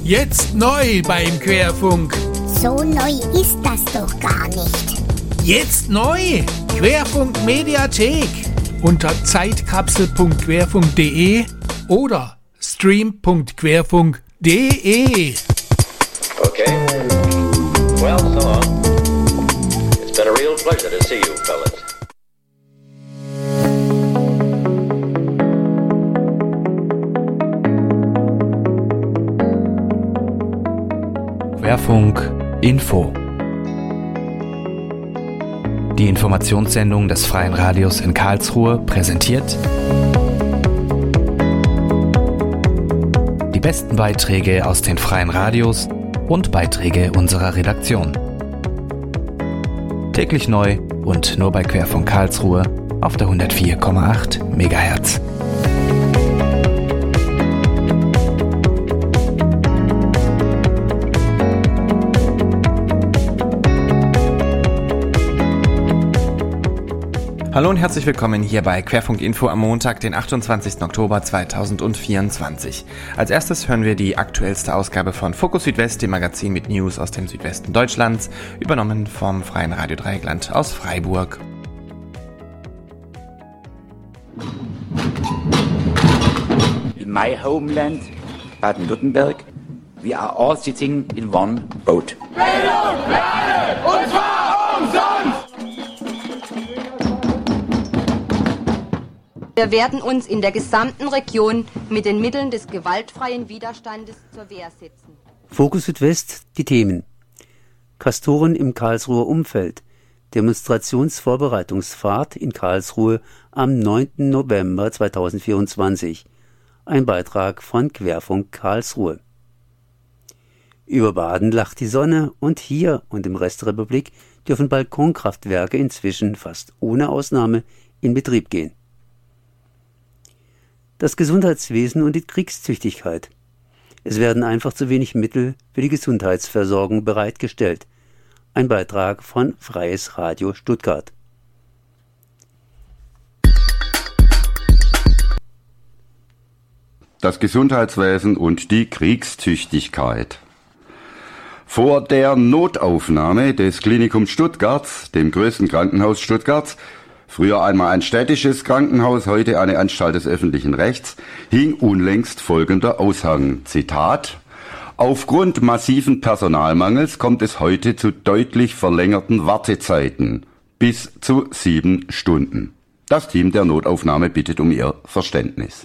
Jetzt neu beim Querfunk. So neu ist das doch gar nicht. Jetzt neu! Querfunk Mediathek. Unter zeitkapsel.querfunk.de oder stream.querfunk.de. Okay. Well, so long. It's been a real pleasure to see you, fellas. Querfunk Info. Die Informationssendung des Freien Radios in Karlsruhe präsentiert die besten Beiträge aus den Freien Radios und Beiträge unserer Redaktion. Täglich neu und nur bei Querfunk Karlsruhe auf der 104,8 MHz. Hallo und herzlich willkommen hier bei Querfunk Info am Montag, den 28. Oktober 2024. Als erstes hören wir die aktuellste Ausgabe von Fokus Südwest, dem Magazin mit News aus dem Südwesten Deutschlands, übernommen vom Freien Radio Dreieckland aus Freiburg. In my homeland, Baden-Württemberg, we are all sitting in one boat. Bildung, Lernen, und zwar umsonst! Wir werden uns in der gesamten Region mit den Mitteln des gewaltfreien Widerstandes zur Wehr setzen. Fokus Südwest, die Themen. Castoren im Karlsruher Umfeld. Demonstrationsvorbereitungsfahrt in Karlsruhe am 9. November 2024. Ein Beitrag von Querfunk Karlsruhe. Über Baden lacht die Sonne und hier und im Rest der Republik dürfen Balkonkraftwerke inzwischen fast ohne Ausnahme in Betrieb gehen. Das Gesundheitswesen und die Kriegstüchtigkeit. Es werden einfach zu wenig Mittel für die Gesundheitsversorgung bereitgestellt. Ein Beitrag von Freies Radio Stuttgart. Das Gesundheitswesen und die Kriegstüchtigkeit. Vor der Notaufnahme des Klinikums Stuttgarts, dem größten Krankenhaus Stuttgarts, früher einmal ein städtisches Krankenhaus, heute eine Anstalt des öffentlichen Rechts, hing unlängst folgender Aushang, Zitat: Aufgrund massiven Personalmangels kommt es heute zu deutlich verlängerten Wartezeiten, bis zu 7 Stunden. Das Team der Notaufnahme bittet um Ihr Verständnis.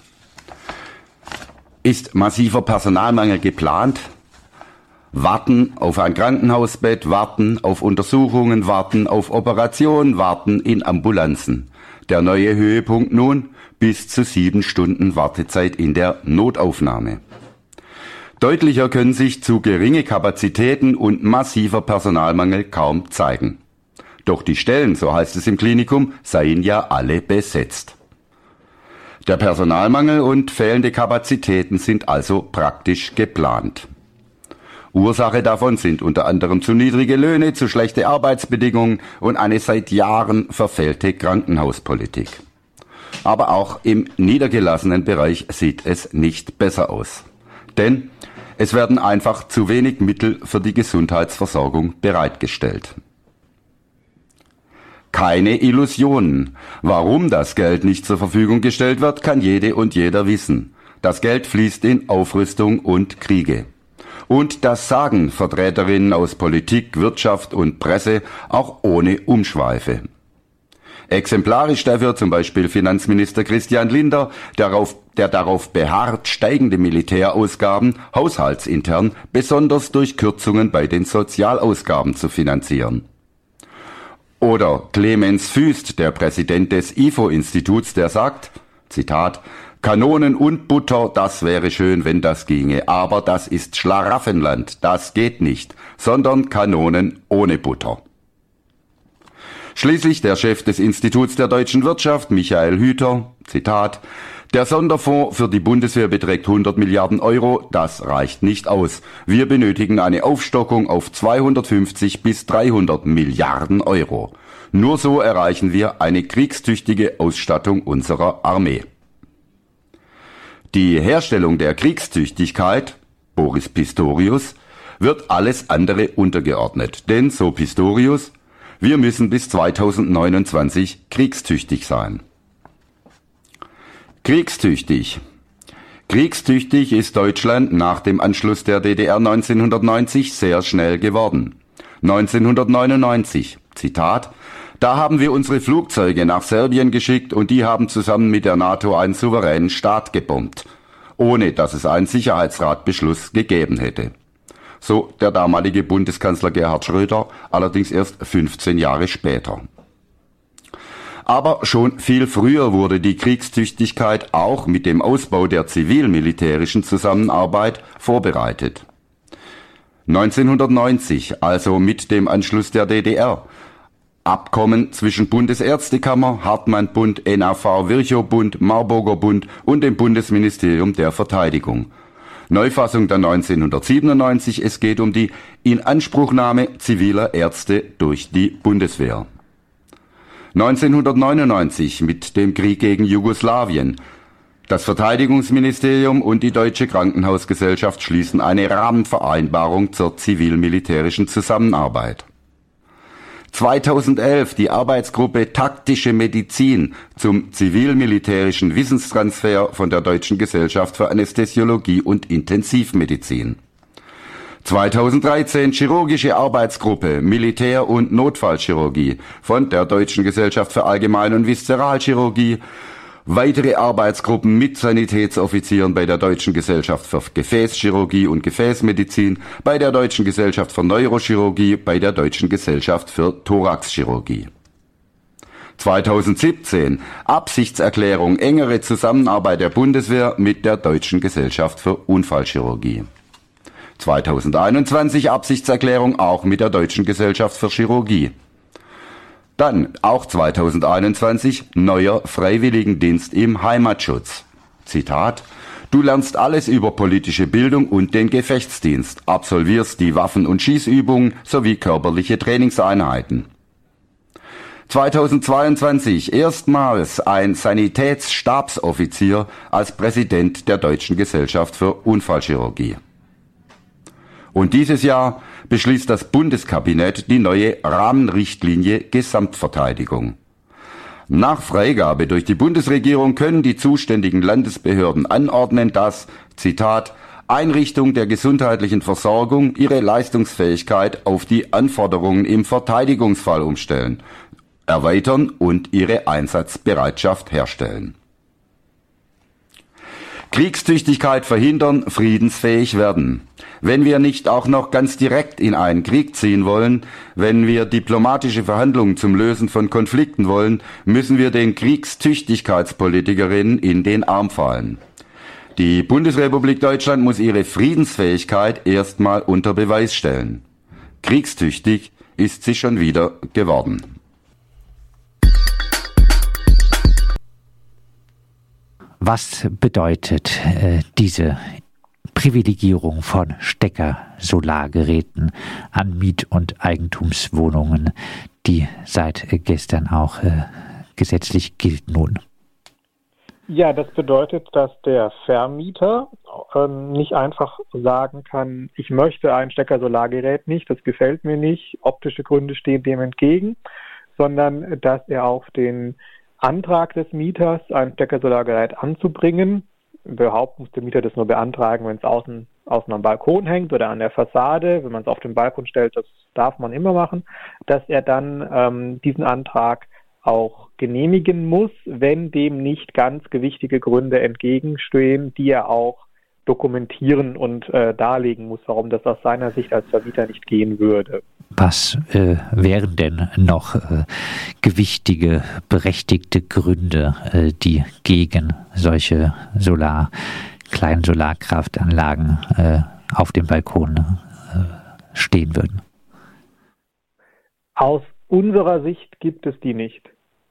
Ist massiver Personalmangel geplant? Warten auf ein Krankenhausbett, warten auf Untersuchungen, warten auf Operationen, warten in Ambulanzen. Der neue Höhepunkt nun: bis zu 7 Stunden Wartezeit in der Notaufnahme. Deutlicher können sich zu geringe Kapazitäten und massiver Personalmangel kaum zeigen. Doch die Stellen, so heißt es im Klinikum, seien ja alle besetzt. Der Personalmangel und fehlende Kapazitäten sind also praktisch geplant. Ursache davon sind unter anderem zu niedrige Löhne, zu schlechte Arbeitsbedingungen und eine seit Jahren verfehlte Krankenhauspolitik. Aber auch im niedergelassenen Bereich sieht es nicht besser aus. Denn es werden einfach zu wenig Mittel für die Gesundheitsversorgung bereitgestellt. Keine Illusionen. Warum das Geld nicht zur Verfügung gestellt wird, kann jede und jeder wissen. Das Geld fließt in Aufrüstung und Kriege. Und das sagen Vertreterinnen aus Politik, Wirtschaft und Presse auch ohne Umschweife. Exemplarisch dafür zum Beispiel Finanzminister Christian Lindner, der darauf beharrt, steigende Militärausgaben haushaltsintern besonders durch Kürzungen bei den Sozialausgaben zu finanzieren. Oder Clemens Füst, der Präsident des IFO-Instituts, der sagt, Zitat: Kanonen und Butter, das wäre schön, wenn das ginge, aber das ist Schlaraffenland, das geht nicht, sondern Kanonen ohne Butter. Schließlich der Chef des Instituts der deutschen Wirtschaft, Michael Hüter, Zitat: Der Sonderfonds für die Bundeswehr beträgt 100 Milliarden Euro, das reicht nicht aus. Wir benötigen eine Aufstockung auf 250 bis 300 Milliarden Euro. Nur so erreichen wir eine kriegstüchtige Ausstattung unserer Armee. Die Herstellung der Kriegstüchtigkeit, Boris Pistorius, wird alles andere untergeordnet. Denn, so Pistorius, wir müssen bis 2029 kriegstüchtig sein. Kriegstüchtig. Kriegstüchtig ist Deutschland nach dem Anschluss der DDR 1990 sehr schnell geworden. 1999, Zitat, da haben wir unsere Flugzeuge nach Serbien geschickt und die haben zusammen mit der NATO einen souveränen Staat gebombt, ohne dass es einen Sicherheitsratbeschluss gegeben hätte. So der damalige Bundeskanzler Gerhard Schröder, allerdings erst 15 Jahre später. Aber schon viel früher wurde die Kriegstüchtigkeit auch mit dem Ausbau der zivil-militärischen Zusammenarbeit vorbereitet. 1990, also mit dem Anschluss der DDR, Abkommen zwischen Bundesärztekammer, Hartmann-Bund, NAV-Virchow-Bund, Marburger Bund und dem Bundesministerium der Verteidigung. Neufassung dann 1997, es geht um die Inanspruchnahme ziviler Ärzte durch die Bundeswehr. 1999 mit dem Krieg gegen Jugoslawien. Das Verteidigungsministerium und die Deutsche Krankenhausgesellschaft schließen eine Rahmenvereinbarung zur zivil-militärischen Zusammenarbeit. 2011 die Arbeitsgruppe Taktische Medizin zum zivil-militärischen Wissenstransfer von der Deutschen Gesellschaft für Anästhesiologie und Intensivmedizin. 2013 Chirurgische Arbeitsgruppe Militär- und Notfallchirurgie von der Deutschen Gesellschaft für Allgemein- und Viszeralchirurgie. Weitere Arbeitsgruppen mit Sanitätsoffizieren bei der Deutschen Gesellschaft für Gefäßchirurgie und Gefäßmedizin, bei der Deutschen Gesellschaft für Neurochirurgie, bei der Deutschen Gesellschaft für Thoraxchirurgie. 2017 Absichtserklärung engere Zusammenarbeit der Bundeswehr mit der Deutschen Gesellschaft für Unfallchirurgie. 2021 Absichtserklärung auch mit der Deutschen Gesellschaft für Chirurgie. Dann auch 2021 neuer Freiwilligendienst im Heimatschutz. Zitat: Du lernst alles über politische Bildung und den Gefechtsdienst, absolvierst die Waffen- und Schießübungen sowie körperliche Trainingseinheiten. 2022 erstmals ein Sanitätsstabsoffizier als Präsident der Deutschen Gesellschaft für Unfallchirurgie. Und dieses Jahr beschließt das Bundeskabinett die neue Rahmenrichtlinie Gesamtverteidigung. Nach Freigabe durch die Bundesregierung können die zuständigen Landesbehörden anordnen, dass, Zitat, Einrichtung der gesundheitlichen Versorgung ihre Leistungsfähigkeit auf die Anforderungen im Verteidigungsfall umstellen, erweitern und ihre Einsatzbereitschaft herstellen. Kriegstüchtigkeit verhindern, friedensfähig werden. Wenn wir nicht auch noch ganz direkt in einen Krieg ziehen wollen, wenn wir diplomatische Verhandlungen zum Lösen von Konflikten wollen, müssen wir den Kriegstüchtigkeitspolitikerinnen in den Arm fallen. Die Bundesrepublik Deutschland muss ihre Friedensfähigkeit erstmal unter Beweis stellen. Kriegstüchtig ist sie schon wieder geworden. Was bedeutet diese Privilegierung von Stecker-Solargeräten an Miet- und Eigentumswohnungen, die seit gestern auch gesetzlich gilt nun? Ja, das bedeutet, dass der Vermieter nicht einfach sagen kann, ich möchte ein Stecker-Solargerät nicht, das gefällt mir nicht, optische Gründe stehen dem entgegen, sondern dass er auf den Antrag des Mieters, ein Stecker-Solargerät anzubringen, überhaupt muss der Mieter das nur beantragen, wenn es außen am Balkon hängt oder an der Fassade, wenn man es auf den Balkon stellt, das darf man immer machen, dass er dann diesen Antrag auch genehmigen muss, wenn dem nicht ganz gewichtige Gründe entgegenstehen, die er auch dokumentieren und darlegen muss, warum das aus seiner Sicht als Vermieter nicht gehen würde. Was wären denn noch gewichtige, berechtigte Gründe, die gegen solche kleinen Solarkraftanlagen auf dem Balkon stehen würden? Aus unserer Sicht gibt es die nicht.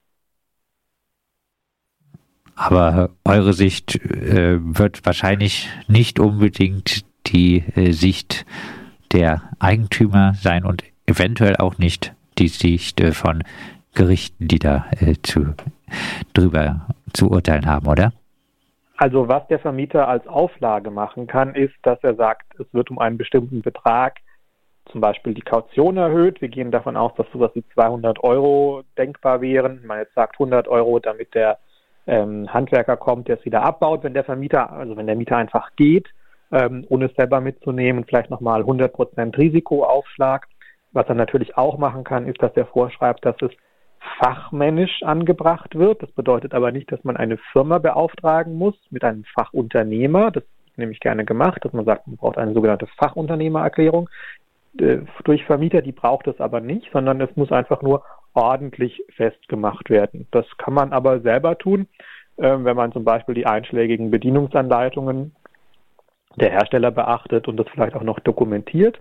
Aber eure Sicht wird wahrscheinlich nicht unbedingt die Sicht der Eigentümer sein und eventuell auch nicht die Sicht von Gerichten, die da drüber zu urteilen haben, oder? Also was der Vermieter als Auflage machen kann, ist, dass er sagt, es wird um einen bestimmten Betrag zum Beispiel die Kaution erhöht. Wir gehen davon aus, dass sowas wie 200 € denkbar wären. Man jetzt sagt 100 €, damit der Handwerker kommt, der es wieder abbaut, wenn der Mieter einfach geht, ohne es selber mitzunehmen, vielleicht nochmal 100% Risikoaufschlag. Was er natürlich auch machen kann, ist, dass er vorschreibt, dass es fachmännisch angebracht wird. Das bedeutet aber nicht, dass man eine Firma beauftragen muss mit einem Fachunternehmer. Das ist nämlich gerne gemacht, dass man sagt, man braucht eine sogenannte Fachunternehmererklärung durch Vermieter. Die braucht es aber nicht, sondern es muss einfach nur ordentlich festgemacht werden. Das kann man aber selber tun, wenn man zum Beispiel die einschlägigen Bedienungsanleitungen der Hersteller beachtet und das vielleicht auch noch dokumentiert.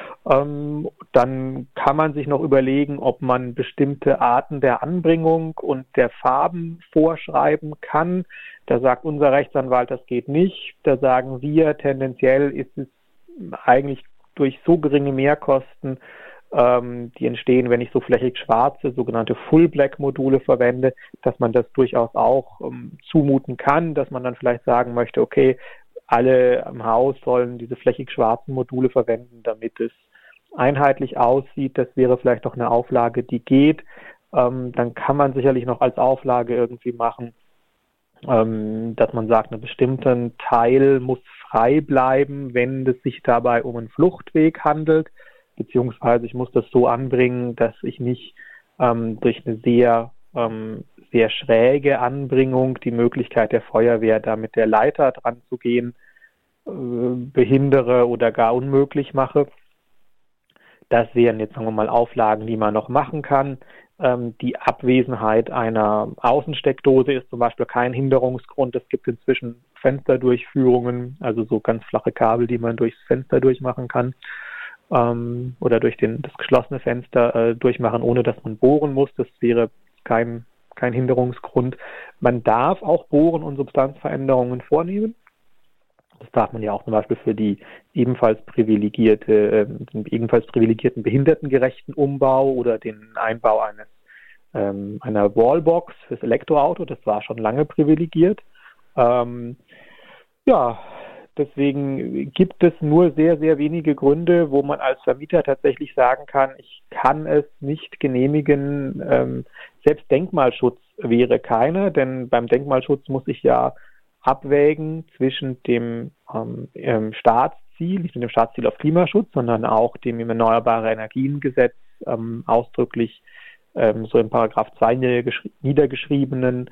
Dann kann man sich noch überlegen, ob man bestimmte Arten der Anbringung und der Farben vorschreiben kann. Da sagt unser Rechtsanwalt, das geht nicht. Da sagen wir, tendenziell ist es eigentlich durch so geringe Mehrkosten, die entstehen, wenn ich so flächig schwarze, sogenannte Full-Black-Module verwende, dass man das durchaus auch zumuten kann, dass man dann vielleicht sagen möchte, okay, alle im Haus sollen diese flächig schwarzen Module verwenden, damit es einheitlich aussieht. Das wäre vielleicht doch eine Auflage, die geht. Dann kann man sicherlich noch als Auflage irgendwie machen, dass man sagt, einen bestimmten Teil muss frei bleiben, wenn es sich dabei um einen Fluchtweg handelt, beziehungsweise ich muss das so anbringen, dass ich nicht durch eine sehr schräge Anbringung die Möglichkeit der Feuerwehr, da mit der Leiter dran zu gehen, behindere oder gar unmöglich mache. Das wären jetzt, sagen wir mal, Auflagen, die man noch machen kann. Die Abwesenheit einer Außensteckdose ist zum Beispiel kein Hinderungsgrund. Es gibt inzwischen Fensterdurchführungen, also so ganz flache Kabel, die man durchs Fenster durchmachen kann oder durch das geschlossene Fenster durchmachen, ohne dass man bohren muss. Das wäre kein Hinderungsgrund. Man darf auch Bohren und Substanzveränderungen vornehmen. Das darf man ja auch zum Beispiel für die ebenfalls privilegierten behindertengerechten Umbau oder den Einbau einer Wallbox fürs Elektroauto. Das war schon lange privilegiert. Deswegen gibt es nur sehr, sehr wenige Gründe, wo man als Vermieter tatsächlich sagen kann, ich kann es nicht genehmigen. Selbst Denkmalschutz wäre keiner, denn beim Denkmalschutz muss ich ja abwägen zwischen dem Staatsziel, nicht nur dem Staatsziel auf Klimaschutz, sondern auch dem im Erneuerbare Energiengesetz ausdrücklich so in Paragraph 2 niedergeschriebenen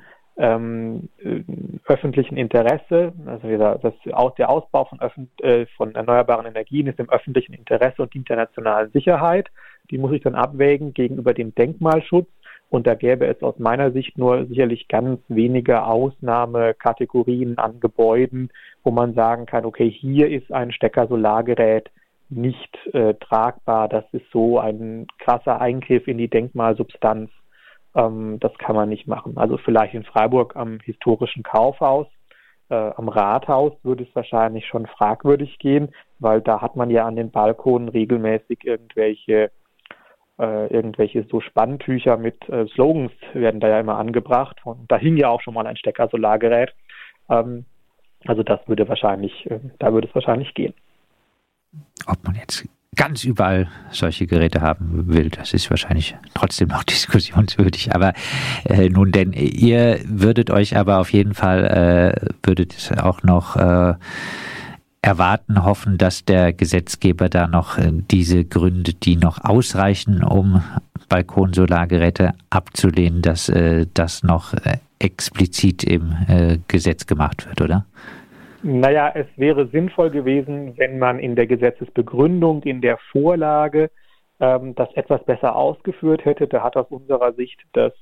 öffentlichen Interesse, also der Ausbau von erneuerbaren Energien ist im öffentlichen Interesse und dient der nationalen Sicherheit. Die muss ich dann abwägen gegenüber dem Denkmalschutz. Und da gäbe es aus meiner Sicht nur sicherlich ganz wenige Ausnahmekategorien an Gebäuden, wo man sagen kann, okay, hier ist ein Stecker-Solargerät nicht tragbar. Das ist so ein krasser Eingriff in die Denkmalsubstanz. Das kann man nicht machen. Also vielleicht in Freiburg am historischen Kaufhaus, am Rathaus würde es wahrscheinlich schon fragwürdig gehen, weil da hat man ja an den Balkonen regelmäßig irgendwelche so Spanntücher mit Slogans werden da ja immer angebracht. Und da hing ja auch schon mal ein Stecker-Solargerät. Also da würde es wahrscheinlich gehen. Ob man jetzt ganz überall solche Geräte haben will, das ist wahrscheinlich trotzdem noch diskussionswürdig. Aber nun denn, ihr würdet euch aber auf jeden Fall, würdet auch noch erwarten, hoffen, dass der Gesetzgeber da noch diese Gründe, die noch ausreichen, um Balkonsolargeräte abzulehnen, dass das noch explizit im Gesetz gemacht wird, oder? Naja, es wäre sinnvoll gewesen, wenn man in der Gesetzesbegründung, in der Vorlage das etwas besser ausgeführt hätte. Da hat aus unserer Sicht das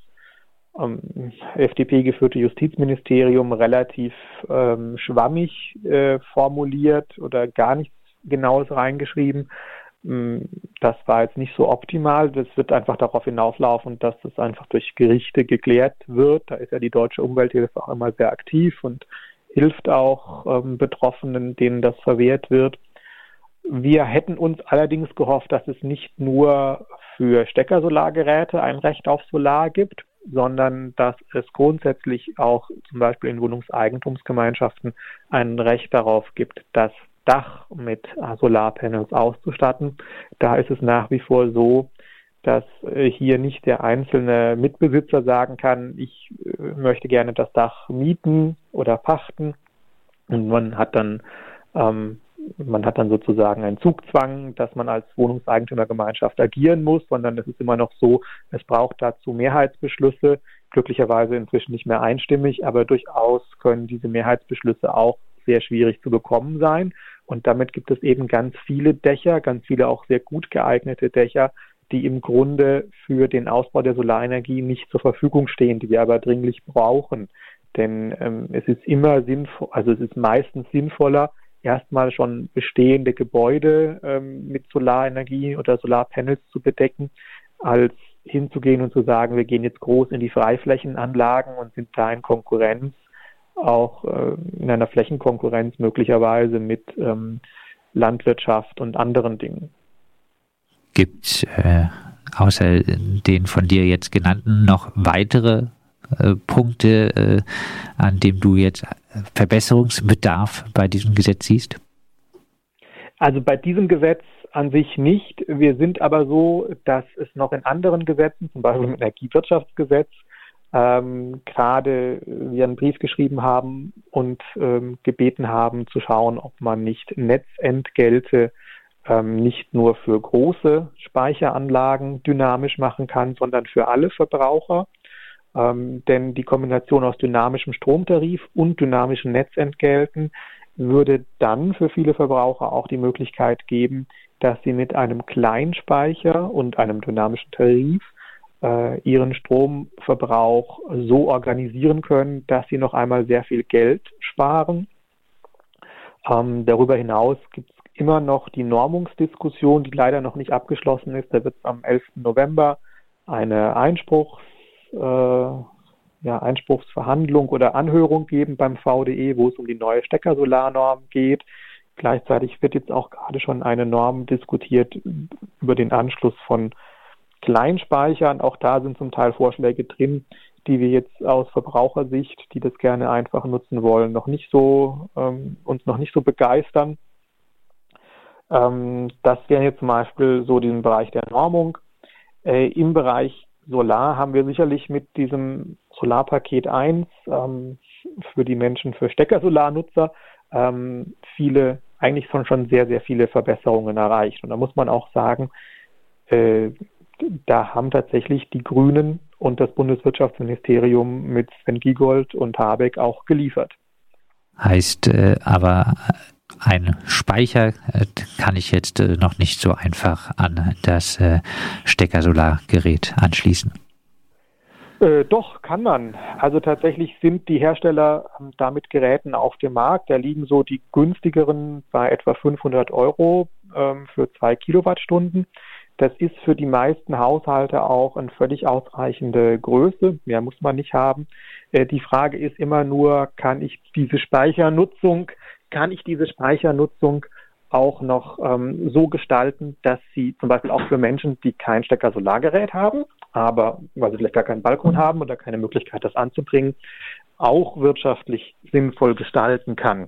FDP-geführte Justizministerium relativ schwammig formuliert oder gar nichts Genaues reingeschrieben. Das war jetzt nicht so optimal. Das wird einfach darauf hinauslaufen, dass es einfach durch Gerichte geklärt wird. Da ist ja die Deutsche Umwelthilfe auch immer sehr aktiv und hilft auch Betroffenen, denen das verwehrt wird. Wir hätten uns allerdings gehofft, dass es nicht nur für Steckersolargeräte ein Recht auf Solar gibt, sondern dass es grundsätzlich auch zum Beispiel in Wohnungseigentumsgemeinschaften ein Recht darauf gibt, das Dach mit Solarpanels auszustatten. Da ist es nach wie vor so, dass hier nicht der einzelne Mitbesitzer sagen kann, ich möchte gerne das Dach mieten oder pachten, und man hat dann sozusagen einen Zugzwang, dass man als Wohnungseigentümergemeinschaft agieren muss, sondern es ist immer noch so, es braucht dazu Mehrheitsbeschlüsse, glücklicherweise inzwischen nicht mehr einstimmig, aber durchaus können diese Mehrheitsbeschlüsse auch sehr schwierig zu bekommen sein. Und damit gibt es eben ganz viele Dächer, ganz viele auch sehr gut geeignete Dächer, die im Grunde für den Ausbau der Solarenergie nicht zur Verfügung stehen, die wir aber dringlich brauchen. Denn es ist immer sinnvoll, also es ist meistens sinnvoller, erstmal schon bestehende Gebäude mit Solarenergie oder Solarpanels zu bedecken, als hinzugehen und zu sagen, wir gehen jetzt groß in die Freiflächenanlagen und sind da in Konkurrenz, auch in einer Flächenkonkurrenz möglicherweise mit Landwirtschaft und anderen Dingen. Gibt es außer den von dir jetzt genannten noch weitere Punkte, an dem du jetzt Verbesserungsbedarf bei diesem Gesetz siehst? Also bei diesem Gesetz an sich nicht. Wir sind aber so, dass es noch in anderen Gesetzen, zum Beispiel im Energiewirtschaftsgesetz, gerade wir einen Brief geschrieben haben und gebeten haben zu schauen, ob man nicht Netzentgelte nicht nur für große Speicheranlagen dynamisch machen kann, sondern für alle Verbraucher. Denn die Kombination aus dynamischem Stromtarif und dynamischen Netzentgelten würde dann für viele Verbraucher auch die Möglichkeit geben, dass sie mit einem Kleinspeicher und einem dynamischen Tarif ihren Stromverbrauch so organisieren können, dass sie noch einmal sehr viel Geld sparen. Darüber hinaus gibt es immer noch die Normungsdiskussion, die leider noch nicht abgeschlossen ist. Da wird es am 11. November eine Einspruchsverhandlung oder Anhörung geben beim VDE, wo es um die neue Steckersolarnorm geht. Gleichzeitig wird jetzt auch gerade schon eine Norm diskutiert über den Anschluss von Kleinspeichern. Auch da sind zum Teil Vorschläge drin, die wir jetzt aus Verbrauchersicht, die das gerne einfach nutzen wollen, uns noch nicht so begeistern. Das wäre jetzt zum Beispiel so den Bereich der Normung. Im Bereich Solar haben wir sicherlich mit diesem Solarpaket 1 für die Menschen, für Steckersolarnutzer eigentlich schon sehr, sehr viele Verbesserungen erreicht. Und da muss man auch sagen, da haben tatsächlich die Grünen und das Bundeswirtschaftsministerium mit Sven Giegold und Habeck auch geliefert. Heißt aber, ein Speicher kann ich jetzt noch nicht so einfach an das Steckersolargerät anschließen. Doch, kann man. Also tatsächlich sind die Hersteller da mit Geräten auf dem Markt. Da liegen so die günstigeren bei etwa 500 € für 2 Kilowattstunden. Das ist für die meisten Haushalte auch eine völlig ausreichende Größe. Mehr muss man nicht haben. Die Frage ist immer nur, kann ich diese Speichernutzung auch noch so gestalten, dass sie zum Beispiel auch für Menschen, die kein Stecker-Solargerät haben, aber weil sie vielleicht gar keinen Balkon haben oder keine Möglichkeit, das anzubringen, auch wirtschaftlich sinnvoll gestalten kann.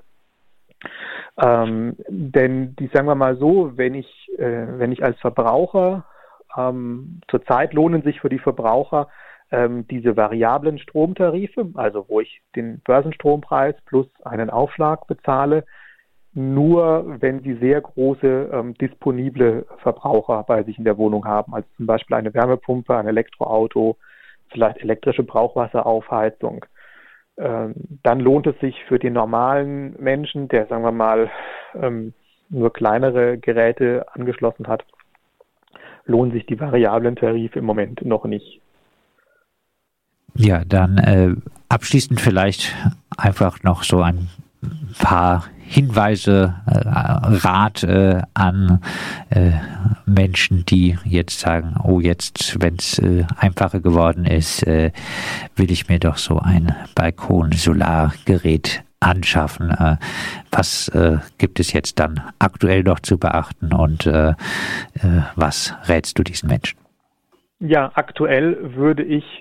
Denn sagen wir mal so, wenn ich als Verbraucher, zurzeit lohnen sich für die Verbraucher diese variablen Stromtarife, also wo ich den Börsenstrompreis plus einen Aufschlag bezahle, nur wenn sie sehr große disponible Verbraucher bei sich in der Wohnung haben, also zum Beispiel eine Wärmepumpe, ein Elektroauto, vielleicht elektrische Brauchwasseraufheizung. Dann lohnt es sich für den normalen Menschen, der, sagen wir mal, nur kleinere Geräte angeschlossen hat, lohnen sich die variablen Tarife im Moment noch nicht. Ja, dann abschließend vielleicht einfach noch so ein paar Hinweise, Rat an Menschen, die jetzt sagen, oh, jetzt, wenn es einfacher geworden ist, will ich mir doch so ein Balkon-Solargerät anschaffen. Was gibt es jetzt dann aktuell noch zu beachten und was rätst du diesen Menschen? Ja, aktuell würde ich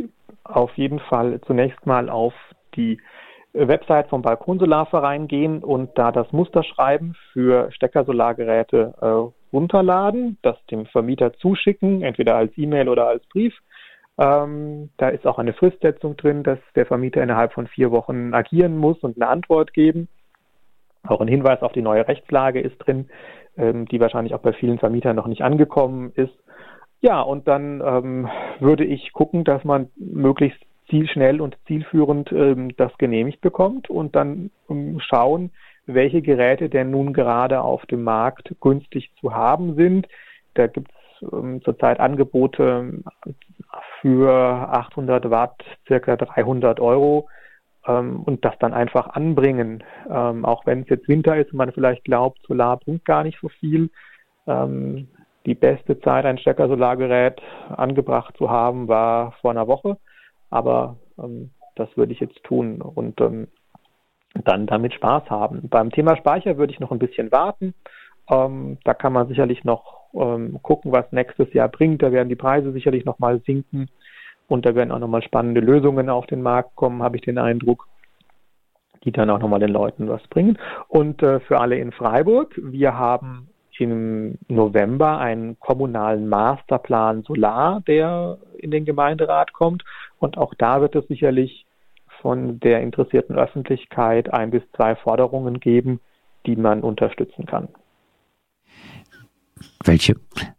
auf jeden Fall zunächst mal auf die Website vom Balkonsolarverein gehen und da das Musterschreiben für Steckersolargeräte runterladen, das dem Vermieter zuschicken, entweder als E-Mail oder als Brief. Da ist auch eine Fristsetzung drin, dass der Vermieter innerhalb von 4 Wochen agieren muss und eine Antwort geben. Auch ein Hinweis auf die neue Rechtslage ist drin, die wahrscheinlich auch bei vielen Vermietern noch nicht angekommen ist. Ja, und dann würde ich gucken, dass man möglichst zielschnell und zielführend das genehmigt bekommt und dann schauen, welche Geräte denn nun gerade auf dem Markt günstig zu haben sind. Da gibt es zurzeit Angebote für 800 Watt, circa 300 Euro und das dann einfach anbringen. Auch wenn es jetzt Winter ist und man vielleicht glaubt, Solar bringt gar nicht so viel. Die beste Zeit, ein Steckersolargerät angebracht zu haben, war vor einer Woche. Aber das würde ich jetzt tun und dann damit Spaß haben. Beim Thema Speicher würde ich noch ein bisschen warten. Da kann man sicherlich noch gucken, was nächstes Jahr bringt. Da werden die Preise sicherlich nochmal sinken und da werden auch nochmal spannende Lösungen auf den Markt kommen, habe ich den Eindruck, die dann auch nochmal den Leuten was bringen. Und für alle in Freiburg, wir haben im November einen kommunalen Masterplan Solar, der in den Gemeinderat kommt. Und auch da wird es sicherlich von der interessierten Öffentlichkeit 1 bis 2 Forderungen geben, die man unterstützen kann. Welche?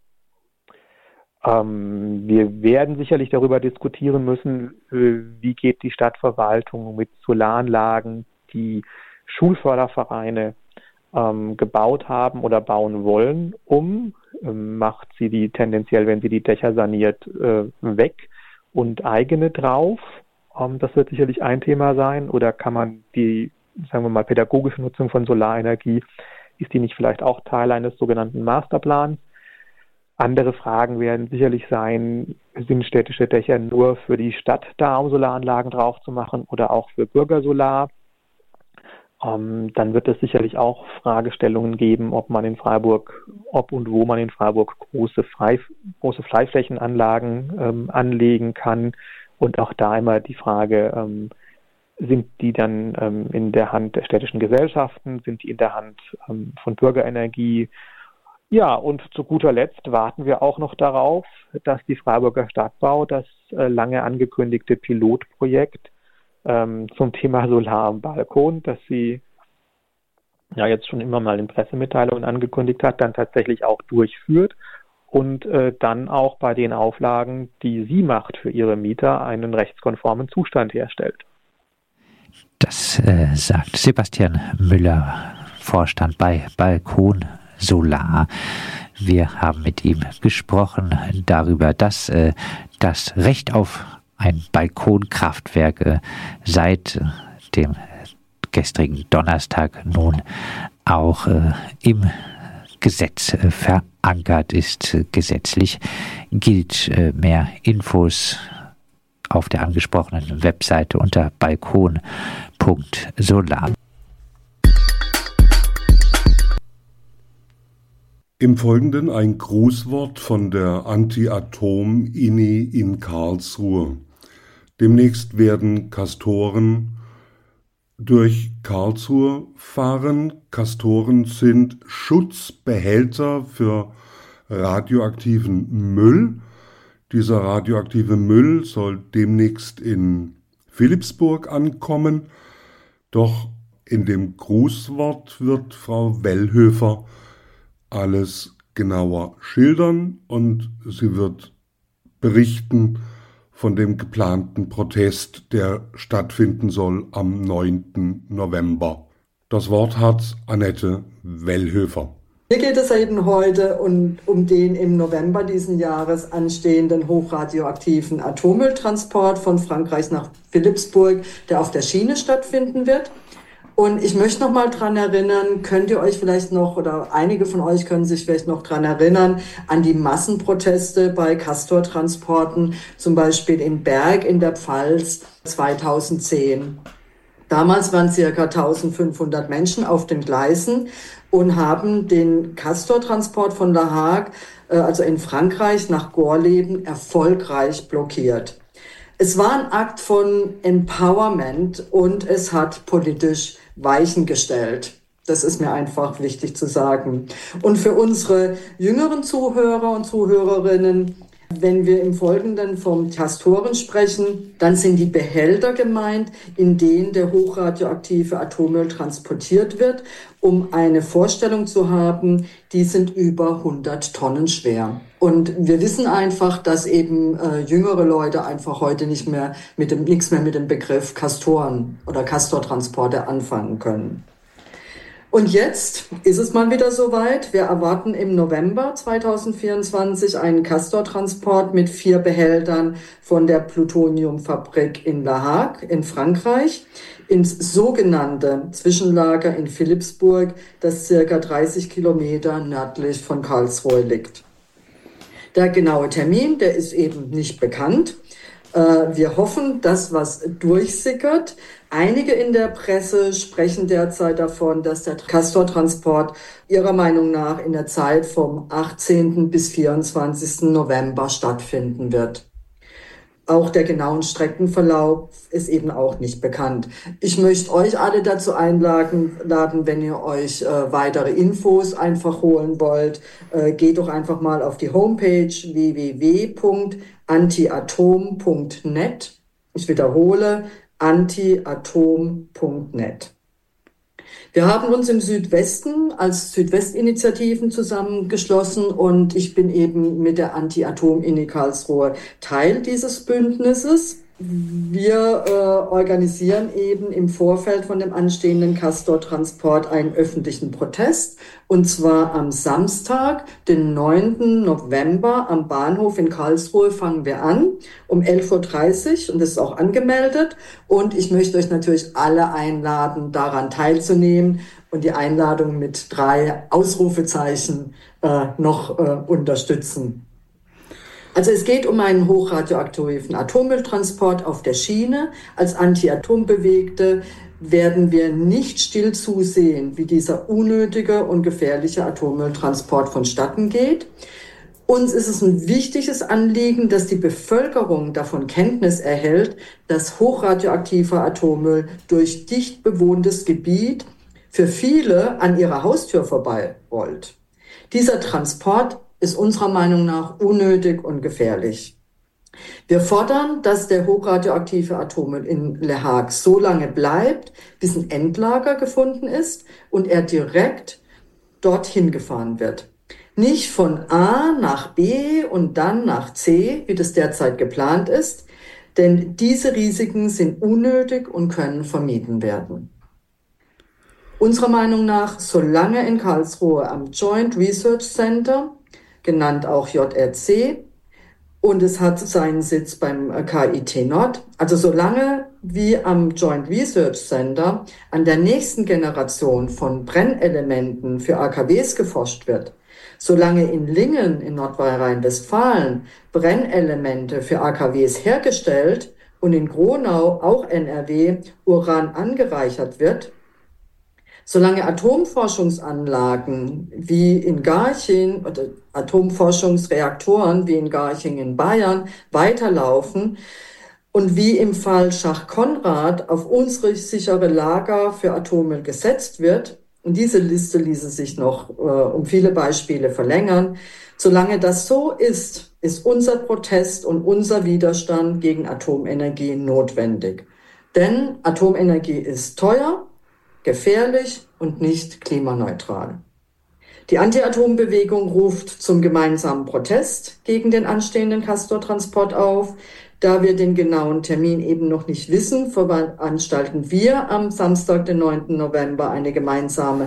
Wir werden sicherlich darüber diskutieren müssen, wie geht die Stadtverwaltung mit Solaranlagen, die Schulfördervereine gebaut haben oder bauen wollen, macht sie die tendenziell, wenn sie die Dächer saniert, weg und eigene drauf. Das wird sicherlich ein Thema sein. Oder kann man die, sagen wir mal, pädagogische Nutzung von Solarenergie, ist die nicht vielleicht auch Teil eines sogenannten Masterplans? Andere Fragen werden sicherlich sein, sind städtische Dächer nur für die Stadt da, um Solaranlagen drauf zu machen oder auch für Bürgersolar? Dann wird es sicherlich auch Fragestellungen geben, ob und wo man in Freiburg große Freiflächenanlagen anlegen kann. Und auch da immer die Frage, sind die dann in der Hand der städtischen Gesellschaften, sind die in der Hand von Bürgerenergie? Ja, und zu guter Letzt warten wir auch noch darauf, dass die Freiburger Stadtbau das lange angekündigte Pilotprojekt zum Thema Solar am Balkon, das sie ja jetzt schon immer mal in Pressemitteilungen angekündigt hat, dann tatsächlich auch durchführt und dann auch bei den Auflagen, die sie macht für ihre Mieter, einen rechtskonformen Zustand herstellt. Das sagt Sebastian Müller, Vorstand bei Balkon Solar. Wir haben mit ihm gesprochen darüber, dass das Recht auf ein Balkonkraftwerk seit dem gestrigen Donnerstag nun auch im Gesetz verankert ist. Gesetzlich gilt. Mehr Infos auf der angesprochenen Webseite unter balkon.solar. Im Folgenden ein Grußwort von der Anti-Atom-INI in Karlsruhe. Demnächst werden Castoren durch Karlsruhe fahren. Castoren sind Schutzbehälter für radioaktiven Müll. Dieser radioaktive Müll soll demnächst in Philippsburg ankommen. Doch in dem Grußwort wird Frau Wellhöfer alles genauer schildern und sie wird berichten von dem geplanten Protest, der stattfinden soll am 9. November. Das Wort hat Annette Wellhöfer. Hier geht es eben heute um den im November diesen Jahres anstehenden hochradioaktiven Atommülltransport von Frankreich nach Philippsburg, der auf der Schiene stattfinden wird. Und ich möchte noch mal dran erinnern, könnt ihr euch vielleicht noch, oder einige von euch können sich vielleicht noch dran erinnern, an die Massenproteste bei Castortransporten, zum Beispiel in Berg in der Pfalz 2010. Damals waren ca. 1500 Menschen auf den Gleisen und haben den Castortransport von La Hague, also in Frankreich, nach Gorleben erfolgreich blockiert. Es war ein Akt von Empowerment und es hat politisch Weichen gestellt. Das ist mir einfach wichtig zu sagen. Und für unsere jüngeren Zuhörer und Zuhörerinnen, wenn wir im Folgenden vom Castoren sprechen, dann sind die Behälter gemeint, in denen der hochradioaktive Atommüll transportiert wird. Um eine Vorstellung zu haben, die sind über 100 Tonnen schwer. Und wir wissen einfach, dass eben jüngere Leute einfach heute nichts mehr mit dem Begriff Castoren oder Castortransporte anfangen können. Und jetzt ist es mal wieder soweit. Wir erwarten im November 2024 einen Castortransport mit 4 Behältern von der Plutoniumfabrik in La Hague in Frankreich ins sogenannte Zwischenlager in Philippsburg, das circa 30 Kilometer nördlich von Karlsruhe liegt. Der genaue Termin, der ist eben nicht bekannt. Wir hoffen, dass was durchsickert. Einige in der Presse sprechen derzeit davon, dass der Castortransport ihrer Meinung nach in der Zeit vom 18. bis 24. November stattfinden wird. Auch der genauen Streckenverlauf ist eben auch nicht bekannt. Ich möchte euch alle dazu einladen, wenn ihr euch weitere Infos einfach holen wollt, geht doch einfach mal auf die Homepage www.antiatom.net. Ich wiederhole, antiatom.net. Wir haben uns im Südwesten als Südwestinitiativen zusammengeschlossen und ich bin eben mit der Anti-Atom-Inni Karlsruhe Teil dieses Bündnisses. Wir organisieren eben im Vorfeld von dem anstehenden Castortransport einen öffentlichen Protest, und zwar am Samstag, den 9. November am Bahnhof in Karlsruhe fangen wir an, um 11.30 Uhr, und das ist auch angemeldet. Und ich möchte euch natürlich alle einladen, daran teilzunehmen und die Einladung mit 3 Ausrufezeichen noch unterstützen. Also es geht um einen hochradioaktiven Atommülltransport auf der Schiene. Als Anti-Atom-Bewegte werden wir nicht still zusehen, wie dieser unnötige und gefährliche Atommülltransport vonstatten geht. Uns ist es ein wichtiges Anliegen, dass die Bevölkerung davon Kenntnis erhält, dass hochradioaktiver Atommüll durch dicht bewohntes Gebiet für viele an ihrer Haustür vorbei rollt. Dieser Transport ist unserer Meinung nach unnötig und gefährlich. Wir fordern, dass der hochradioaktive Atommüll in Le Hague so lange bleibt, bis ein Endlager gefunden ist und er direkt dorthin gefahren wird. Nicht von A nach B und dann nach C, wie das derzeit geplant ist, denn diese Risiken sind unnötig und können vermieden werden. Unserer Meinung nach, solange in Karlsruhe am Joint Research Center, genannt auch JRC, und es hat seinen Sitz beim KIT Nord. Also solange wie am Joint Research Center an der nächsten Generation von Brennelementen für AKWs geforscht wird, solange in Lingen in Nordrhein-Westfalen Brennelemente für AKWs hergestellt und in Gronau, auch NRW, Uran angereichert wird, solange Atomforschungsanlagen wie in Garching oder Atomforschungsreaktoren wie in Garching in Bayern weiterlaufen und wie im Fall Schach-Konrad auf unsichere Lager für Atommüll gesetzt wird, und diese Liste ließe sich noch um viele Beispiele verlängern, solange das so ist, ist unser Protest und unser Widerstand gegen Atomenergie notwendig. Denn Atomenergie ist teuer, gefährlich und nicht klimaneutral. Die Anti-Atom-Bewegung ruft zum gemeinsamen Protest gegen den anstehenden Castortransport auf. Da wir den genauen Termin eben noch nicht wissen, veranstalten wir am Samstag, den 9. November, eine gemeinsame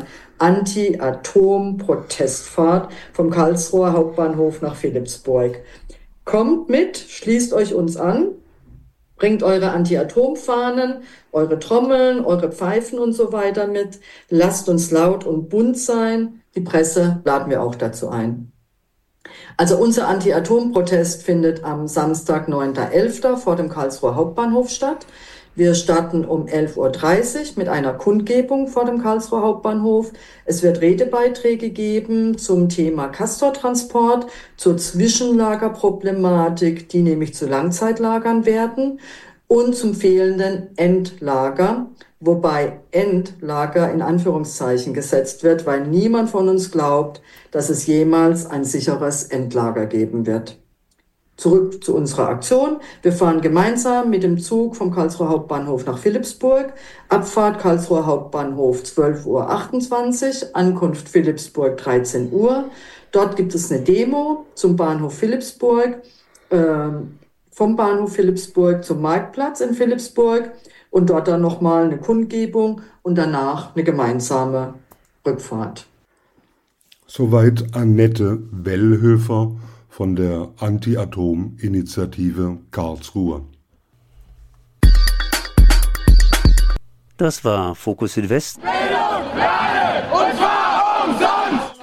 Anti-Atom-Protestfahrt vom Karlsruher Hauptbahnhof nach Philippsburg. Kommt mit, schließt euch uns an. Bringt eure Anti-Atom-Fahnen, eure Trommeln, eure Pfeifen und so weiter mit. Lasst uns laut und bunt sein. Die Presse laden wir auch dazu ein. Also unser Anti-Atom-Protest findet am Samstag, 9.11. vor dem Karlsruher Hauptbahnhof statt. Wir starten um 11:30 Uhr mit einer Kundgebung vor dem Karlsruher Hauptbahnhof. Es wird Redebeiträge geben zum Thema Castortransport, zur Zwischenlagerproblematik, die nämlich zu Langzeitlagern werden, und zum fehlenden Endlager, wobei Endlager in Anführungszeichen gesetzt wird, weil niemand von uns glaubt, dass es jemals ein sicheres Endlager geben wird. Zurück zu unserer Aktion. Wir fahren gemeinsam mit dem Zug vom Karlsruher Hauptbahnhof nach Philippsburg. Abfahrt Karlsruher Hauptbahnhof 12:28 Uhr, Ankunft Philippsburg 13 Uhr. Dort gibt es eine Demo zum Bahnhof Philippsburg, vom Bahnhof Philippsburg zum Marktplatz in Philippsburg und dort dann nochmal eine Kundgebung und danach eine gemeinsame Rückfahrt. Soweit Annette Wellhöfer von der Anti-Atom-Initiative Karlsruhe. Das war Fokus Südwest. Bildung, Lernen, und zwar umsonst!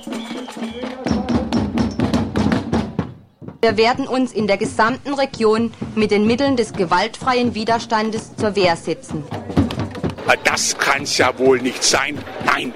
Wir werden uns in der gesamten Region mit den Mitteln des gewaltfreien Widerstandes zur Wehr setzen. Das kann's ja wohl nicht sein. Nein!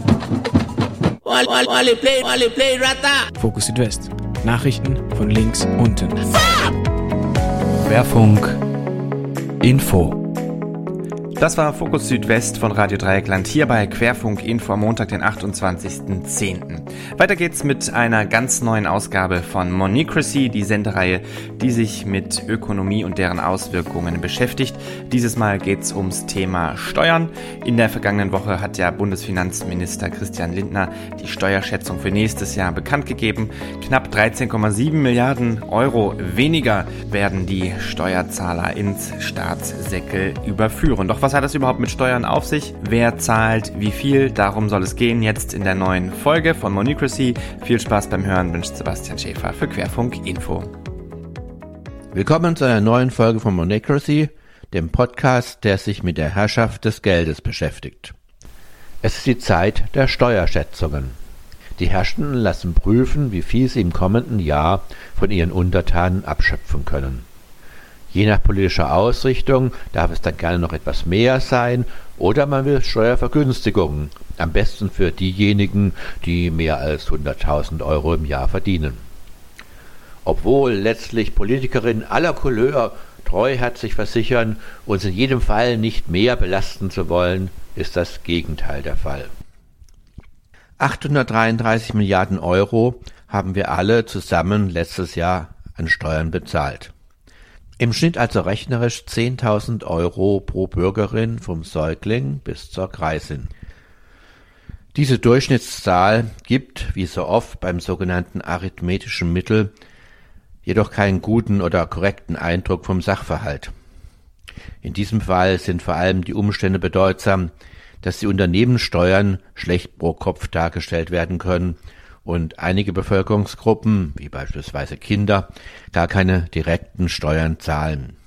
Fokus Südwest. Nachrichten von links unten. Querfunk Info. Das war Fokus Südwest von Radio Dreieckland hier bei Querfunk Info am Montag, den 28.10. Weiter geht's mit einer ganz neuen Ausgabe von Monocracy, die Sendereihe, die sich mit Ökonomie und deren Auswirkungen beschäftigt. Dieses Mal geht's ums Thema Steuern. In der vergangenen Woche hat ja Bundesfinanzminister Christian Lindner die Steuerschätzung für nächstes Jahr bekannt gegeben. Knapp 13,7 Milliarden Euro weniger werden die Steuerzahler ins Staatssäckel überführen. Doch was hat das überhaupt mit Steuern auf sich? Wer zahlt wie viel? Darum soll es gehen jetzt in der neuen Folge von Monocracy. Viel Spaß beim Hören wünscht Sebastian Schäfer für Querfunk Info. Willkommen zu einer neuen Folge von Monocracy, dem Podcast, der sich mit der Herrschaft des Geldes beschäftigt. Es ist die Zeit der Steuerschätzungen. Die Herrschenden lassen prüfen, wie viel sie im kommenden Jahr von ihren Untertanen abschöpfen können. Je nach politischer Ausrichtung darf es dann gerne noch etwas mehr sein oder man will Steuervergünstigungen, am besten für diejenigen, die mehr als 100.000 Euro im Jahr verdienen. Obwohl letztlich Politikerinnen aller Couleur treuherzig versichern, uns in jedem Fall nicht mehr belasten zu wollen, ist das Gegenteil der Fall. 833 Milliarden Euro haben wir alle zusammen letztes Jahr an Steuern bezahlt. Im Schnitt also rechnerisch 10.000 Euro pro Bürgerin vom Säugling bis zur Greisin. Diese Durchschnittszahl gibt, wie so oft beim sogenannten arithmetischen Mittel, jedoch keinen guten oder korrekten Eindruck vom Sachverhalt. In diesem Fall sind vor allem die Umstände bedeutsam, dass die Unternehmenssteuern schlecht pro Kopf dargestellt werden können und einige Bevölkerungsgruppen, wie beispielsweise Kinder, gar keine direkten Steuern zahlen.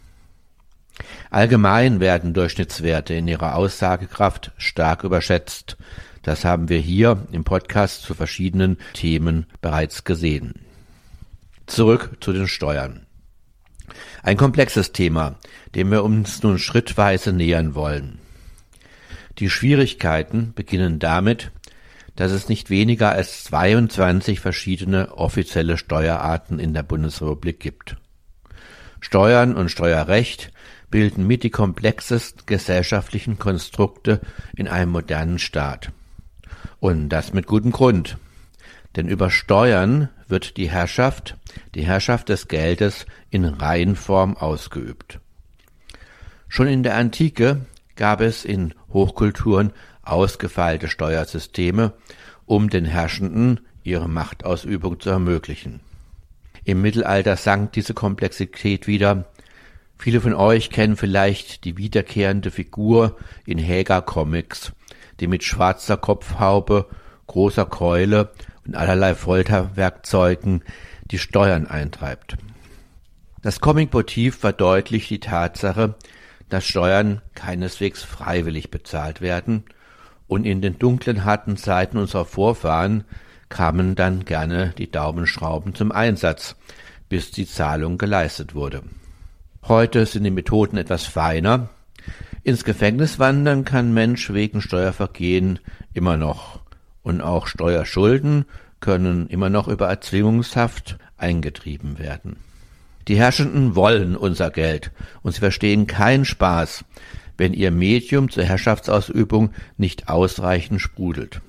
Allgemein werden Durchschnittswerte in ihrer Aussagekraft stark überschätzt. Das haben wir hier im Podcast zu verschiedenen Themen bereits gesehen. Zurück zu den Steuern. Ein komplexes Thema, dem wir uns nun schrittweise nähern wollen. Die Schwierigkeiten beginnen damit, dass es nicht weniger als 22 verschiedene offizielle Steuerarten in der Bundesrepublik gibt. Steuern und Steuerrecht bilden mit die komplexesten gesellschaftlichen Konstrukte in einem modernen Staat. Und das mit gutem Grund. Denn über Steuern wird die Herrschaft des Geldes in Reihenform ausgeübt. Schon in der Antike gab es in Hochkulturen ausgefeilte Steuersysteme, um den Herrschenden ihre Machtausübung zu ermöglichen. Im Mittelalter sank diese Komplexität wieder. Viele von euch kennen vielleicht die wiederkehrende Figur in Häger-Comics, die mit schwarzer Kopfhaube, großer Keule und allerlei Folterwerkzeugen die Steuern eintreibt. Das Comicmotiv verdeutlicht die Tatsache, dass Steuern keineswegs freiwillig bezahlt werden, und in den dunklen, harten Zeiten unserer Vorfahren kamen dann gerne die Daumenschrauben zum Einsatz, bis die Zahlung geleistet wurde. Heute sind die Methoden etwas feiner. Ins Gefängnis wandern kann Mensch wegen Steuervergehen immer noch. Und auch Steuerschulden können immer noch über Erzwingungshaft eingetrieben werden. Die Herrschenden wollen unser Geld und sie verstehen keinen Spaß, wenn ihr Medium zur Herrschaftsausübung nicht ausreichend sprudelt.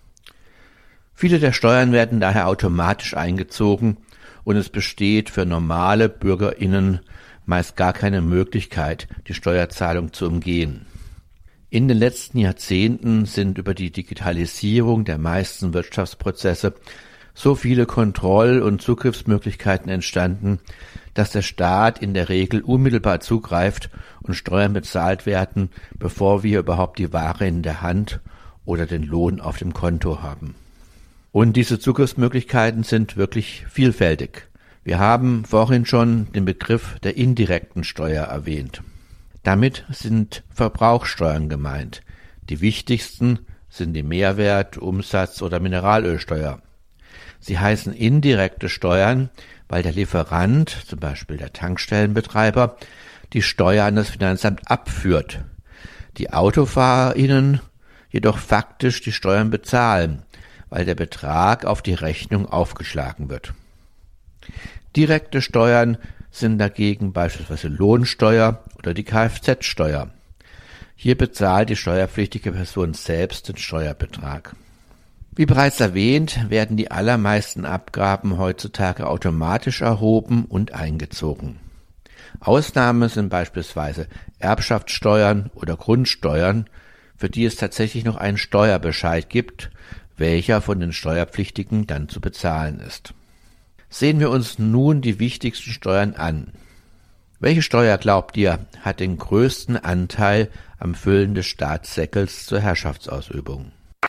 Viele der Steuern werden daher automatisch eingezogen und es besteht für normale BürgerInnen meist gar keine Möglichkeit, die Steuerzahlung zu umgehen. In den letzten Jahrzehnten sind über die Digitalisierung der meisten Wirtschaftsprozesse so viele Kontroll- und Zugriffsmöglichkeiten entstanden, dass der Staat in der Regel unmittelbar zugreift und Steuern bezahlt werden, bevor wir überhaupt die Ware in der Hand oder den Lohn auf dem Konto haben. Und diese Zugriffsmöglichkeiten sind wirklich vielfältig. Wir haben vorhin schon den Begriff der indirekten Steuer erwähnt. Damit sind Verbrauchssteuern gemeint. Die wichtigsten sind die Mehrwert-, Umsatz- oder Mineralölsteuer. Sie heißen indirekte Steuern, weil der Lieferant, zum Beispiel der Tankstellenbetreiber, die Steuer an das Finanzamt abführt. Die AutofahrerInnen jedoch faktisch die Steuern bezahlen, weil der Betrag auf die Rechnung aufgeschlagen wird. Direkte Steuern sind dagegen beispielsweise Lohnsteuer oder die Kfz-Steuer. Hier bezahlt die steuerpflichtige Person selbst den Steuerbetrag. Wie bereits erwähnt, werden die allermeisten Abgaben heutzutage automatisch erhoben und eingezogen. Ausnahmen sind beispielsweise Erbschaftssteuern oder Grundsteuern, für die es tatsächlich noch einen Steuerbescheid gibt, welcher von den Steuerpflichtigen dann zu bezahlen ist. Sehen wir uns nun die wichtigsten Steuern an. Welche Steuer, glaubt ihr, hat den größten Anteil am Füllen des Staatssäckels zur Herrschaftsausübung?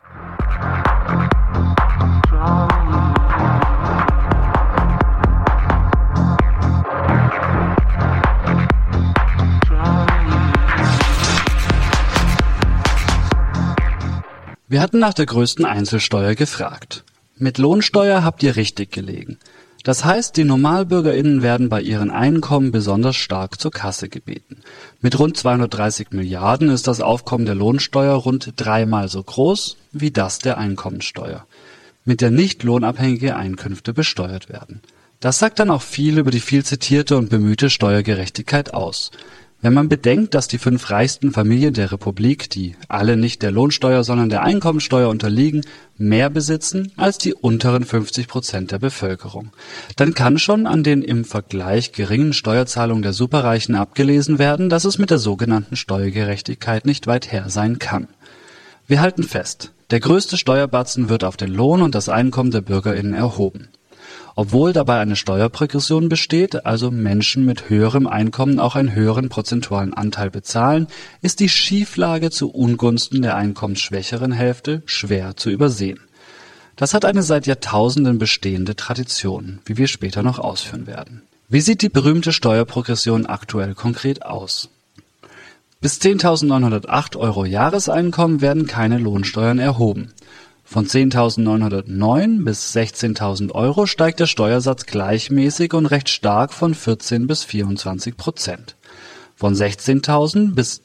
Wir hatten nach der größten Einzelsteuer gefragt. Mit Lohnsteuer habt ihr richtig gelegen. Das heißt, die NormalbürgerInnen werden bei ihren Einkommen besonders stark zur Kasse gebeten. Mit rund 230 Milliarden ist das Aufkommen der Lohnsteuer rund 3-mal so groß wie das der Einkommensteuer, mit der nicht lohnabhängige Einkünfte besteuert werden. Das sagt dann auch viel über die viel zitierte und bemühte Steuergerechtigkeit aus. Wenn man bedenkt, dass die 5 reichsten Familien der Republik, die alle nicht der Lohnsteuer, sondern der Einkommensteuer unterliegen, mehr besitzen als die unteren 50% der Bevölkerung, dann kann schon an den im Vergleich geringen Steuerzahlungen der Superreichen abgelesen werden, dass es mit der sogenannten Steuergerechtigkeit nicht weit her sein kann. Wir halten fest, der größte Steuerbatzen wird auf den Lohn und das Einkommen der BürgerInnen erhoben. Obwohl dabei eine Steuerprogression besteht, also Menschen mit höherem Einkommen auch einen höheren prozentualen Anteil bezahlen, ist die Schieflage zu Ungunsten der einkommensschwächeren Hälfte schwer zu übersehen. Das hat eine seit Jahrtausenden bestehende Tradition, wie wir später noch ausführen werden. Wie sieht die berühmte Steuerprogression aktuell konkret aus? Bis 10.908 € Jahreseinkommen werden keine Lohnsteuern erhoben. Von 10.909 bis 16.000 € steigt der Steuersatz gleichmäßig und recht stark von 14 bis 24%. Von 16.000 bis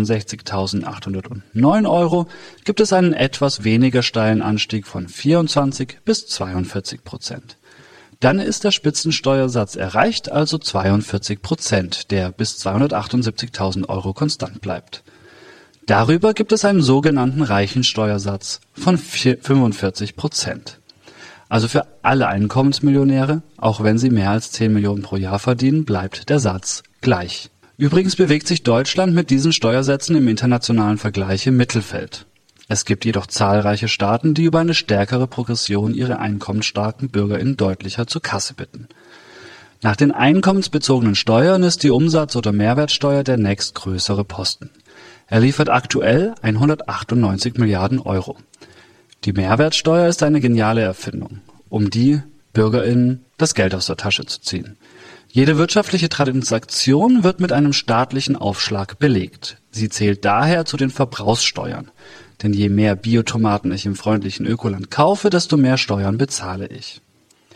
62.809 € gibt es einen etwas weniger steilen Anstieg von 24 bis 42%. Dann ist der Spitzensteuersatz erreicht, also 42%, der bis 278.000 € konstant bleibt. Darüber gibt es einen sogenannten Reichensteuersatz von 45%. Also für alle Einkommensmillionäre, auch wenn sie mehr als 10 Millionen pro Jahr verdienen, bleibt der Satz gleich. Übrigens bewegt sich Deutschland mit diesen Steuersätzen im internationalen Vergleich im Mittelfeld. Es gibt jedoch zahlreiche Staaten, die über eine stärkere Progression ihre einkommensstarken BürgerInnen deutlicher zur Kasse bitten. Nach den einkommensbezogenen Steuern ist die Umsatz- oder Mehrwertsteuer der nächstgrößere Posten. Er liefert aktuell 198 Milliarden €. Die Mehrwertsteuer ist eine geniale Erfindung, um die BürgerInnen das Geld aus der Tasche zu ziehen. Jede wirtschaftliche Transaktion wird mit einem staatlichen Aufschlag belegt. Sie zählt daher zu den Verbrauchssteuern. Denn je mehr Biotomaten ich im freundlichen Ökoland kaufe, desto mehr Steuern bezahle ich.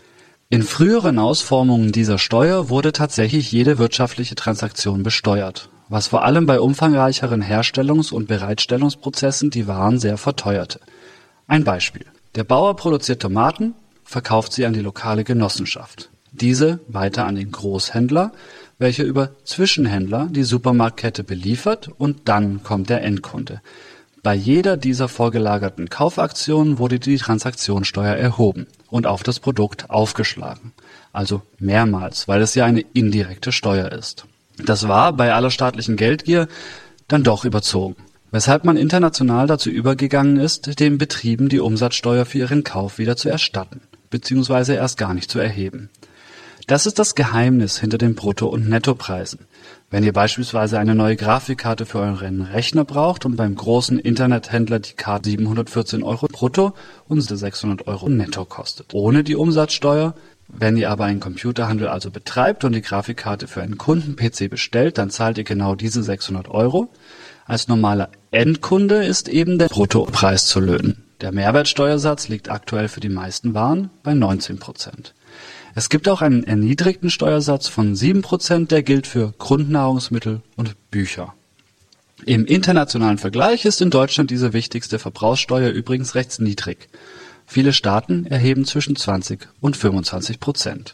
In früheren Ausformungen dieser Steuer wurde tatsächlich jede wirtschaftliche Transaktion besteuert, was vor allem bei umfangreicheren Herstellungs- und Bereitstellungsprozessen die Waren sehr verteuerte. Ein Beispiel. Der Bauer produziert Tomaten, verkauft sie an die lokale Genossenschaft. Diese weiter an den Großhändler, welcher über Zwischenhändler die Supermarktkette beliefert, und dann kommt der Endkunde. Bei jeder dieser vorgelagerten Kaufaktionen wurde die Transaktionssteuer erhoben und auf das Produkt aufgeschlagen. Also mehrmals, weil es ja eine indirekte Steuer ist. Das war bei aller staatlichen Geldgier dann doch überzogen, weshalb man international dazu übergegangen ist, den Betrieben die Umsatzsteuer für ihren Kauf wieder zu erstatten, beziehungsweise erst gar nicht zu erheben. Das ist das Geheimnis hinter den Brutto- und Nettopreisen. Wenn ihr beispielsweise eine neue Grafikkarte für euren Rechner braucht und beim großen Internethändler die Karte 714 € brutto und 600 € netto kostet, ohne die Umsatzsteuer. Wenn ihr aber einen Computerhandel also betreibt und die Grafikkarte für einen Kunden-PC bestellt, dann zahlt ihr genau diese 600 €. Als normaler Endkunde ist eben der Bruttopreis zu löhnen. Der Mehrwertsteuersatz liegt aktuell für die meisten Waren bei 19%. Es gibt auch einen erniedrigten Steuersatz von 7%, der gilt für Grundnahrungsmittel und Bücher. Im internationalen Vergleich ist in Deutschland diese wichtigste Verbrauchssteuer übrigens recht niedrig. Viele Staaten erheben zwischen 20 und 25%.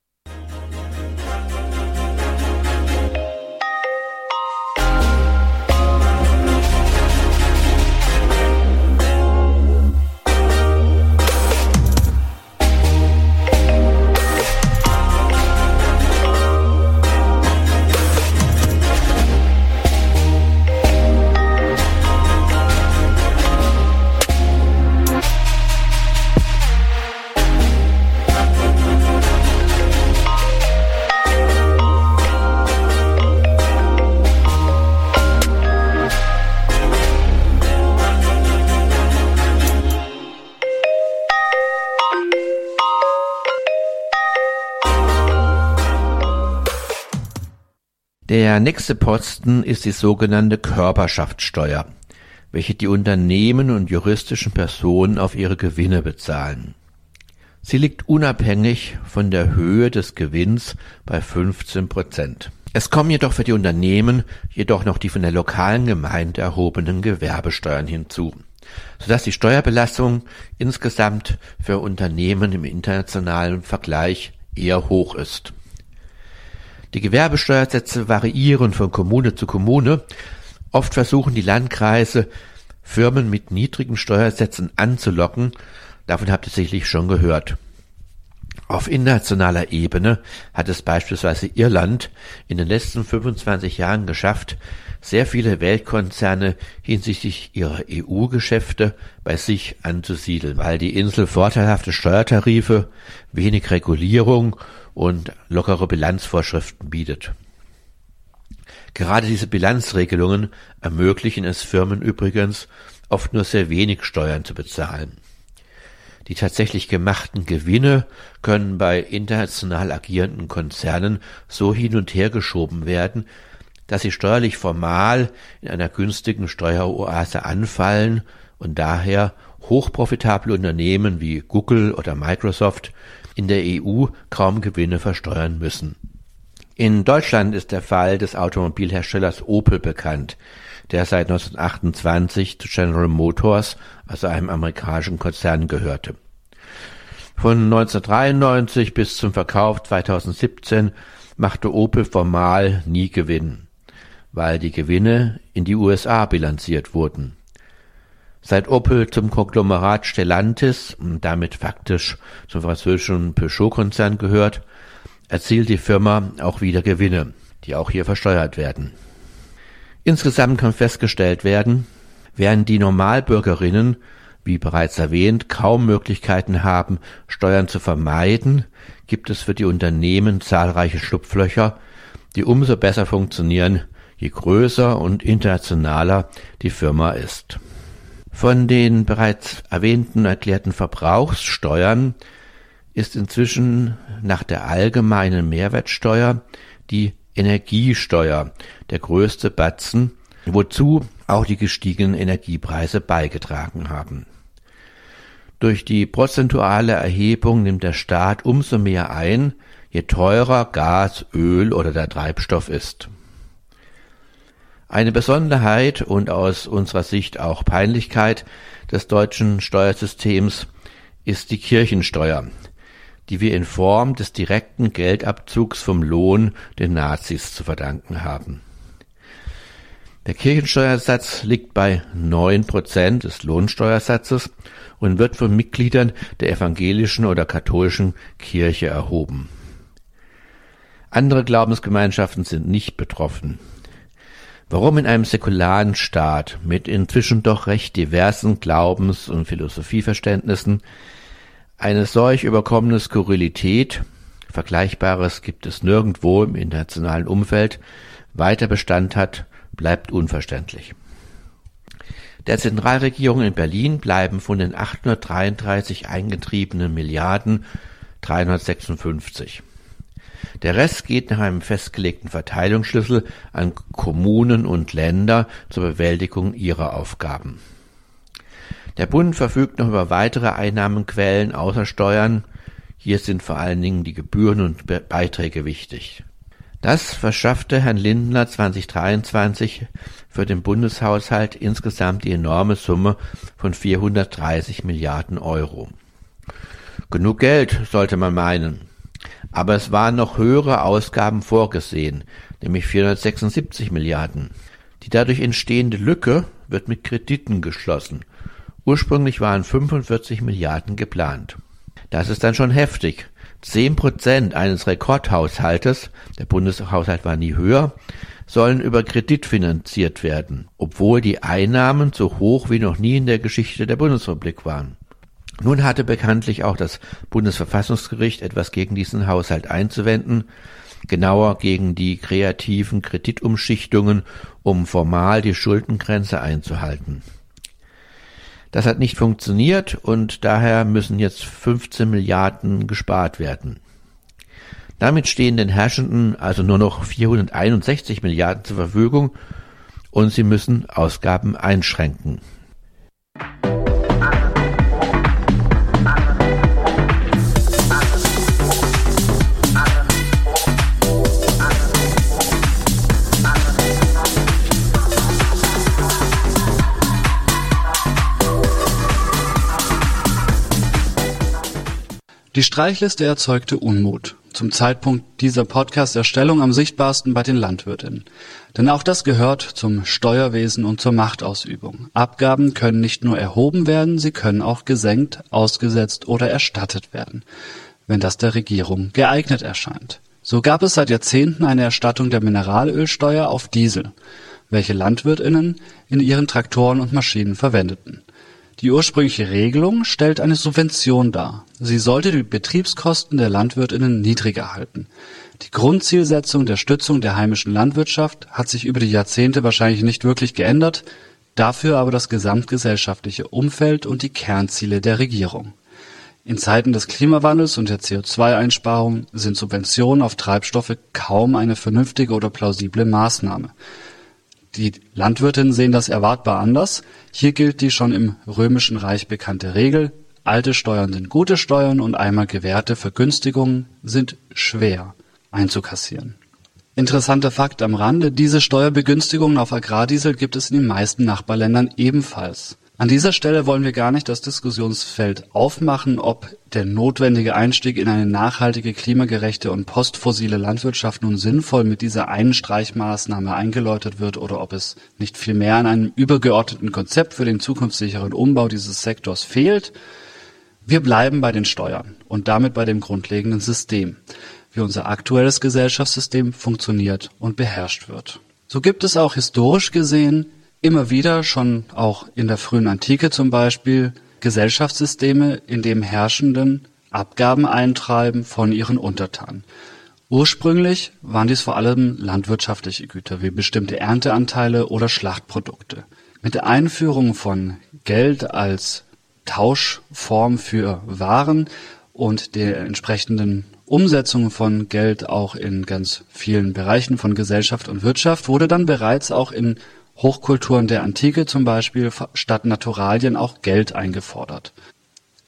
Der nächste Posten ist die sogenannte Körperschaftssteuer, welche die Unternehmen und juristischen Personen auf ihre Gewinne bezahlen. Sie liegt unabhängig von der Höhe des Gewinns bei 15%. Es kommen jedoch für die Unternehmen noch die von der lokalen Gemeinde erhobenen Gewerbesteuern hinzu, sodass die Steuerbelastung insgesamt für Unternehmen im internationalen Vergleich eher hoch ist. Die Gewerbesteuersätze variieren von Kommune zu Kommune. Oft versuchen die Landkreise, Firmen mit niedrigen Steuersätzen anzulocken. Davon habt ihr sicherlich schon gehört. Auf internationaler Ebene hat es beispielsweise Irland in den letzten 25 Jahren geschafft, sehr viele Weltkonzerne hinsichtlich ihrer EU-Geschäfte bei sich anzusiedeln, weil die Insel vorteilhafte Steuertarife, wenig Regulierung und lockere Bilanzvorschriften bietet. Gerade diese Bilanzregelungen ermöglichen es Firmen übrigens, oft nur sehr wenig Steuern zu bezahlen. Die tatsächlich gemachten Gewinne können bei international agierenden Konzernen so hin und her geschoben werden, dass sie steuerlich formal in einer günstigen Steueroase anfallen und daher hochprofitable Unternehmen wie Google oder Microsoft in der EU kaum Gewinne versteuern müssen. In Deutschland ist der Fall des Automobilherstellers Opel bekannt, der seit 1928 zu General Motors, also einem amerikanischen Konzern, gehörte. Von 1993 bis zum Verkauf 2017 machte Opel formal nie Gewinn, weil die Gewinne in die USA bilanziert wurden. Seit Opel zum Konglomerat Stellantis und damit faktisch zum französischen Peugeot-Konzern gehört, erzielt die Firma auch wieder Gewinne, die auch hier versteuert werden. Insgesamt kann festgestellt werden, während die Normalbürgerinnen, wie bereits erwähnt, kaum Möglichkeiten haben, Steuern zu vermeiden, gibt es für die Unternehmen zahlreiche Schlupflöcher, die umso besser funktionieren, je größer und internationaler die Firma ist. Von den bereits erwähnten erklärten Verbrauchssteuern ist inzwischen nach der allgemeinen Mehrwertsteuer die Energiesteuer der größte Batzen, wozu auch die gestiegenen Energiepreise beigetragen haben. Durch die prozentuale Erhebung nimmt der Staat umso mehr ein, je teurer Gas, Öl oder der Treibstoff ist. Eine Besonderheit und aus unserer Sicht auch Peinlichkeit des deutschen Steuersystems ist die Kirchensteuer, die wir in Form des direkten Geldabzugs vom Lohn den Nazis zu verdanken haben. Der Kirchensteuersatz liegt bei 9% des Lohnsteuersatzes und wird von Mitgliedern der evangelischen oder katholischen Kirche erhoben. Andere Glaubensgemeinschaften sind nicht betroffen. Warum in einem säkularen Staat mit inzwischen doch recht diversen Glaubens- und Philosophieverständnissen eine solch überkommene Skurrilität, Vergleichbares gibt es nirgendwo im internationalen Umfeld, weiter Bestand hat, bleibt unverständlich. Der Zentralregierung in Berlin bleiben von den 833 eingetriebenen Milliarden 356. Der Rest geht nach einem festgelegten Verteilungsschlüssel an Kommunen und Länder zur Bewältigung ihrer Aufgaben. Der Bund verfügt noch über weitere Einnahmenquellen außer Steuern. Hier sind vor allen Dingen die Gebühren und Beiträge wichtig. Das verschaffte Herrn Lindner 2023 für den Bundeshaushalt insgesamt die enorme Summe von 430 Milliarden Euro. Genug Geld, sollte man meinen. Aber es waren noch höhere Ausgaben vorgesehen, nämlich 476 Milliarden. Die dadurch entstehende Lücke wird mit Krediten geschlossen. Ursprünglich waren 45 Milliarden geplant. Das ist dann schon heftig. 10% eines Rekordhaushaltes, der Bundeshaushalt war nie höher, sollen über Kredit finanziert werden, obwohl die Einnahmen so hoch wie noch nie in der Geschichte der Bundesrepublik waren. Nun hatte bekanntlich auch das Bundesverfassungsgericht etwas gegen diesen Haushalt einzuwenden, genauer gegen die kreativen Kreditumschichtungen, um formal die Schuldengrenze einzuhalten. Das hat nicht funktioniert und daher müssen jetzt 15 Milliarden gespart werden. Damit stehen den Herrschenden also nur noch 461 Milliarden zur Verfügung und sie müssen Ausgaben einschränken. Die Streichliste erzeugte Unmut. Zum Zeitpunkt dieser Podcast-Erstellung am sichtbarsten bei den Landwirtinnen. Denn auch das gehört zum Steuerwesen und zur Machtausübung. Abgaben können nicht nur erhoben werden, sie können auch gesenkt, ausgesetzt oder erstattet werden, wenn das der Regierung geeignet erscheint. So gab es seit Jahrzehnten eine Erstattung der Mineralölsteuer auf Diesel, welche LandwirtInnen in ihren Traktoren und Maschinen verwendeten. Die ursprüngliche Regelung stellt eine Subvention dar. Sie sollte die Betriebskosten der LandwirtInnen niedriger halten. Die Grundzielsetzung der Stützung der heimischen Landwirtschaft hat sich über die Jahrzehnte wahrscheinlich nicht wirklich geändert, dafür aber das gesamtgesellschaftliche Umfeld und die Kernziele der Regierung. In Zeiten des Klimawandels und der CO2-Einsparung sind Subventionen auf Treibstoffe kaum eine vernünftige oder plausible Maßnahme. Die Landwirtinnen sehen das erwartbar anders. Hier gilt die schon im Römischen Reich bekannte Regel: Alte Steuern sind gute Steuern und einmal gewährte Vergünstigungen sind schwer einzukassieren. Interessanter Fakt am Rande: Diese Steuerbegünstigungen auf Agrardiesel gibt es in den meisten Nachbarländern ebenfalls. An dieser Stelle wollen wir gar nicht das Diskussionsfeld aufmachen, ob der notwendige Einstieg in eine nachhaltige, klimagerechte und postfossile Landwirtschaft nun sinnvoll mit dieser einen Streichmaßnahme eingeläutet wird oder ob es nicht vielmehr an einem übergeordneten Konzept für den zukunftssicheren Umbau dieses Sektors fehlt. Wir bleiben bei den Steuern und damit bei dem grundlegenden System, wie unser aktuelles Gesellschaftssystem funktioniert und beherrscht wird. So gibt es auch historisch gesehen immer wieder, schon auch in der frühen Antike zum Beispiel, Gesellschaftssysteme, in denen Herrschenden Abgaben eintreiben von ihren Untertanen. Ursprünglich waren dies vor allem landwirtschaftliche Güter wie bestimmte Ernteanteile oder Schlachtprodukte. Mit der Einführung von Geld als Tauschform für Waren und der entsprechenden Umsetzung von Geld auch in ganz vielen Bereichen von Gesellschaft und Wirtschaft wurde dann bereits auch in Hochkulturen der Antike zum Beispiel statt Naturalien auch Geld eingefordert.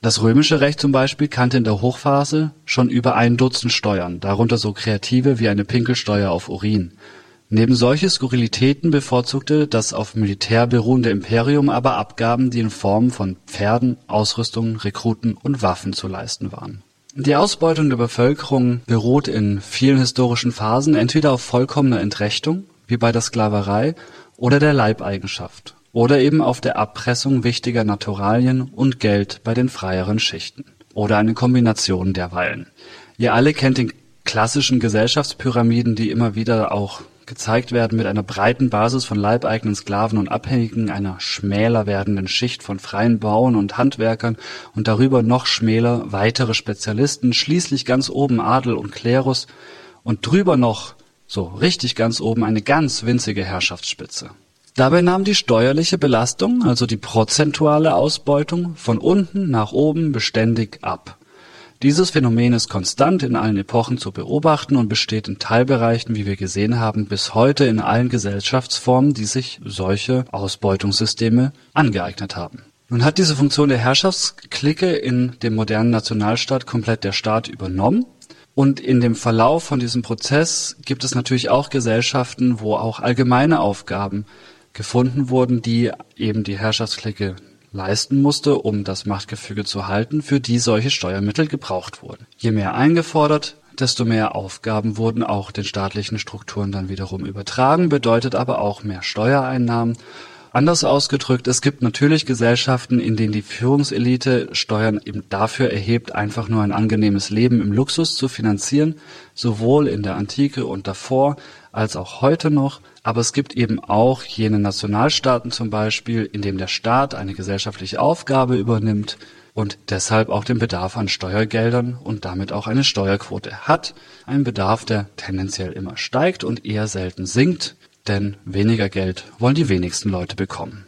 Das römische Recht zum Beispiel kannte in der Hochphase schon über 1 Dutzend Steuern, darunter so kreative wie eine Pinkelsteuer auf Urin. Neben solche Skurrilitäten bevorzugte das auf Militär beruhende Imperium aber Abgaben, die in Form von Pferden, Ausrüstung, Rekruten und Waffen zu leisten waren. Die Ausbeutung der Bevölkerung beruht in vielen historischen Phasen entweder auf vollkommener Entrechtung, wie bei der Sklaverei, oder der Leibeigenschaft, oder eben auf der Abpressung wichtiger Naturalien und Geld bei den freieren Schichten, oder eine Kombination derweilen. Ihr alle kennt den klassischen Gesellschaftspyramiden, die immer wieder auch gezeigt werden mit einer breiten Basis von leibeigenen Sklaven und Abhängigen, einer schmäler werdenden Schicht von freien Bauern und Handwerkern und darüber noch schmäler weitere Spezialisten, schließlich ganz oben Adel und Klerus und drüber noch, so richtig ganz oben, eine ganz winzige Herrschaftsspitze. Dabei nahm die steuerliche Belastung, also die prozentuale Ausbeutung, von unten nach oben beständig ab. Dieses Phänomen ist konstant in allen Epochen zu beobachten und besteht in Teilbereichen, wie wir gesehen haben, bis heute in allen Gesellschaftsformen, die sich solche Ausbeutungssysteme angeeignet haben. Nun hat diese Funktion der Herrschaftsklicke in dem modernen Nationalstaat komplett der Staat übernommen. Und in dem Verlauf von diesem Prozess gibt es natürlich auch Gesellschaften, wo auch allgemeine Aufgaben gefunden wurden, die eben die Herrschaftsklicke leisten musste, um das Machtgefüge zu halten, für die solche Steuermittel gebraucht wurden. Je mehr eingefordert, desto mehr Aufgaben wurden auch den staatlichen Strukturen dann wiederum übertragen, bedeutet aber auch mehr Steuereinnahmen. Anders ausgedrückt, es gibt natürlich Gesellschaften, in denen die Führungselite Steuern eben dafür erhebt, einfach nur ein angenehmes Leben im Luxus zu finanzieren, sowohl in der Antike und davor als auch heute noch. Aber es gibt eben auch jene Nationalstaaten zum Beispiel, in dem der Staat eine gesellschaftliche Aufgabe übernimmt und deshalb auch den Bedarf an Steuergeldern und damit auch eine Steuerquote hat. Ein Bedarf, der tendenziell immer steigt und eher selten sinkt, denn weniger Geld wollen die wenigsten Leute bekommen.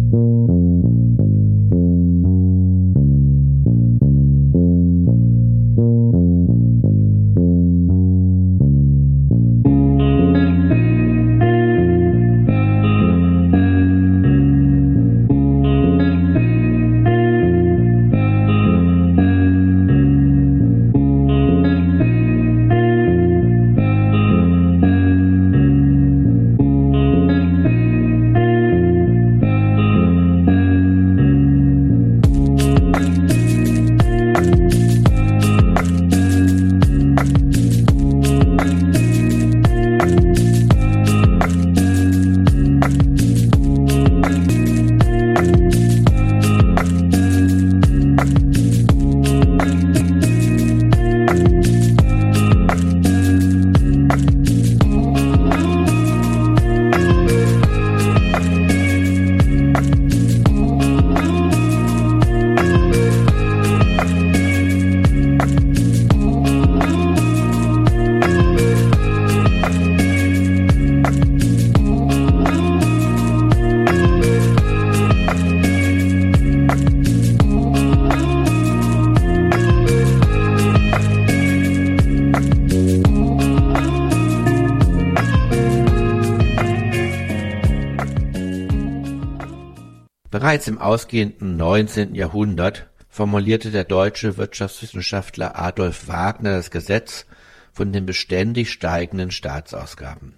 Bereits im ausgehenden 19. Jahrhundert formulierte der deutsche Wirtschaftswissenschaftler Adolf Wagner das Gesetz von den beständig steigenden Staatsausgaben.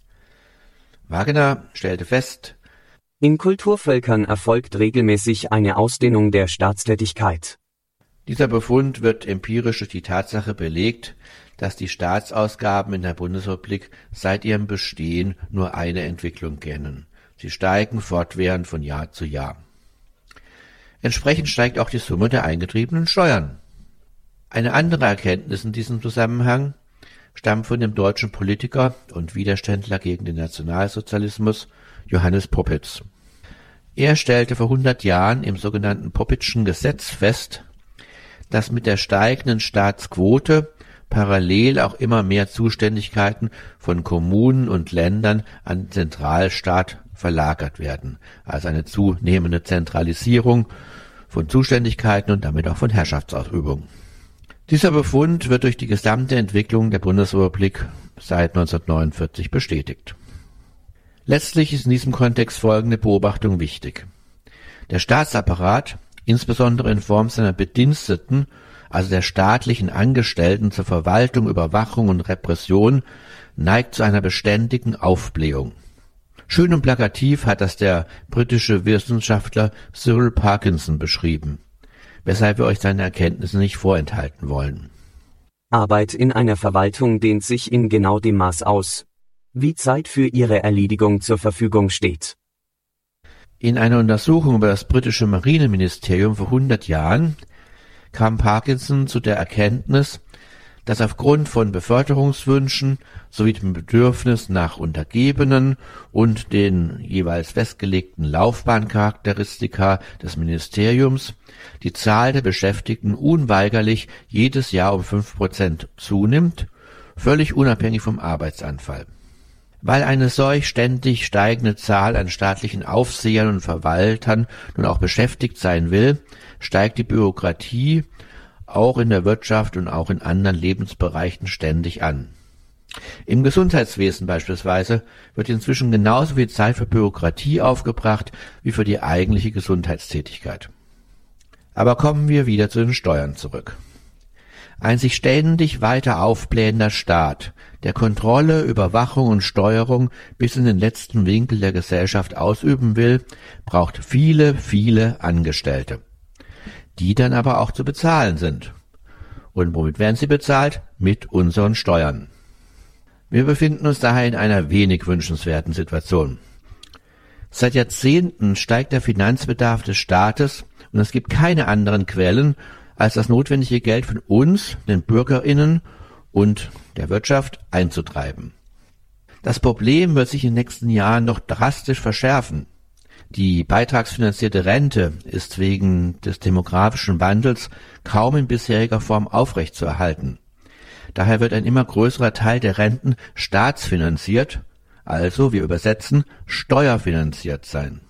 Wagner stellte fest: In Kulturvölkern erfolgt regelmäßig eine Ausdehnung der Staatstätigkeit. Dieser Befund wird empirisch durch die Tatsache belegt, dass die Staatsausgaben in der Bundesrepublik seit ihrem Bestehen nur eine Entwicklung kennen. Sie steigen fortwährend von Jahr zu Jahr. Entsprechend steigt auch die Summe der eingetriebenen Steuern. Eine andere Erkenntnis in diesem Zusammenhang stammt von dem deutschen Politiker und Widerständler gegen den Nationalsozialismus Johannes Popitz. Er stellte vor 100 Jahren im sogenannten Poppitzschen Gesetz fest, dass mit der steigenden Staatsquote parallel auch immer mehr Zuständigkeiten von Kommunen und Ländern an den Zentralstaat verlagert werden, also eine zunehmende Zentralisierung von Zuständigkeiten und damit auch von Herrschaftsausübung. Dieser Befund wird durch die gesamte Entwicklung der Bundesrepublik seit 1949 bestätigt. Letztlich ist in diesem Kontext folgende Beobachtung wichtig. Der Staatsapparat insbesondere in Form seiner Bediensteten, also der staatlichen Angestellten zur Verwaltung, Überwachung und Repression, neigt zu einer beständigen Aufblähung. Schön und plakativ hat das der britische Wissenschaftler Cyril Parkinson beschrieben, weshalb wir euch seine Erkenntnisse nicht vorenthalten wollen. Arbeit in einer Verwaltung dehnt sich in genau dem Maß aus, wie Zeit für ihre Erledigung zur Verfügung steht. In einer Untersuchung über das britische Marineministerium vor 100 Jahren kam Parkinson zu der Erkenntnis, dass aufgrund von Beförderungswünschen sowie dem Bedürfnis nach Untergebenen und den jeweils festgelegten Laufbahncharakteristika des Ministeriums die Zahl der Beschäftigten unweigerlich jedes Jahr um 5% zunimmt, völlig unabhängig vom Arbeitsanfall. Weil eine solch ständig steigende Zahl an staatlichen Aufsehern und Verwaltern nun auch beschäftigt sein will, steigt die Bürokratie auch in der Wirtschaft und auch in anderen Lebensbereichen ständig an. Im Gesundheitswesen beispielsweise wird inzwischen genauso viel Zeit für Bürokratie aufgebracht wie für die eigentliche Gesundheitstätigkeit. Aber kommen wir wieder zu den Steuern zurück. Ein sich ständig weiter aufblähender Staat, der Kontrolle, Überwachung und Steuerung bis in den letzten Winkel der Gesellschaft ausüben will, braucht viele, viele Angestellte, die dann aber auch zu bezahlen sind. Und womit werden sie bezahlt? Mit unseren Steuern. Wir befinden uns daher in einer wenig wünschenswerten Situation. Seit Jahrzehnten steigt der Finanzbedarf des Staates und es gibt keine anderen Quellen, als das notwendige Geld von uns, den BürgerInnen und der Wirtschaft einzutreiben. Das Problem wird sich in den nächsten Jahren noch drastisch verschärfen. Die beitragsfinanzierte Rente ist wegen des demografischen Wandels kaum in bisheriger Form aufrechtzuerhalten. Daher wird ein immer größerer Teil der Renten staatsfinanziert, also wir übersetzen steuerfinanziert sein.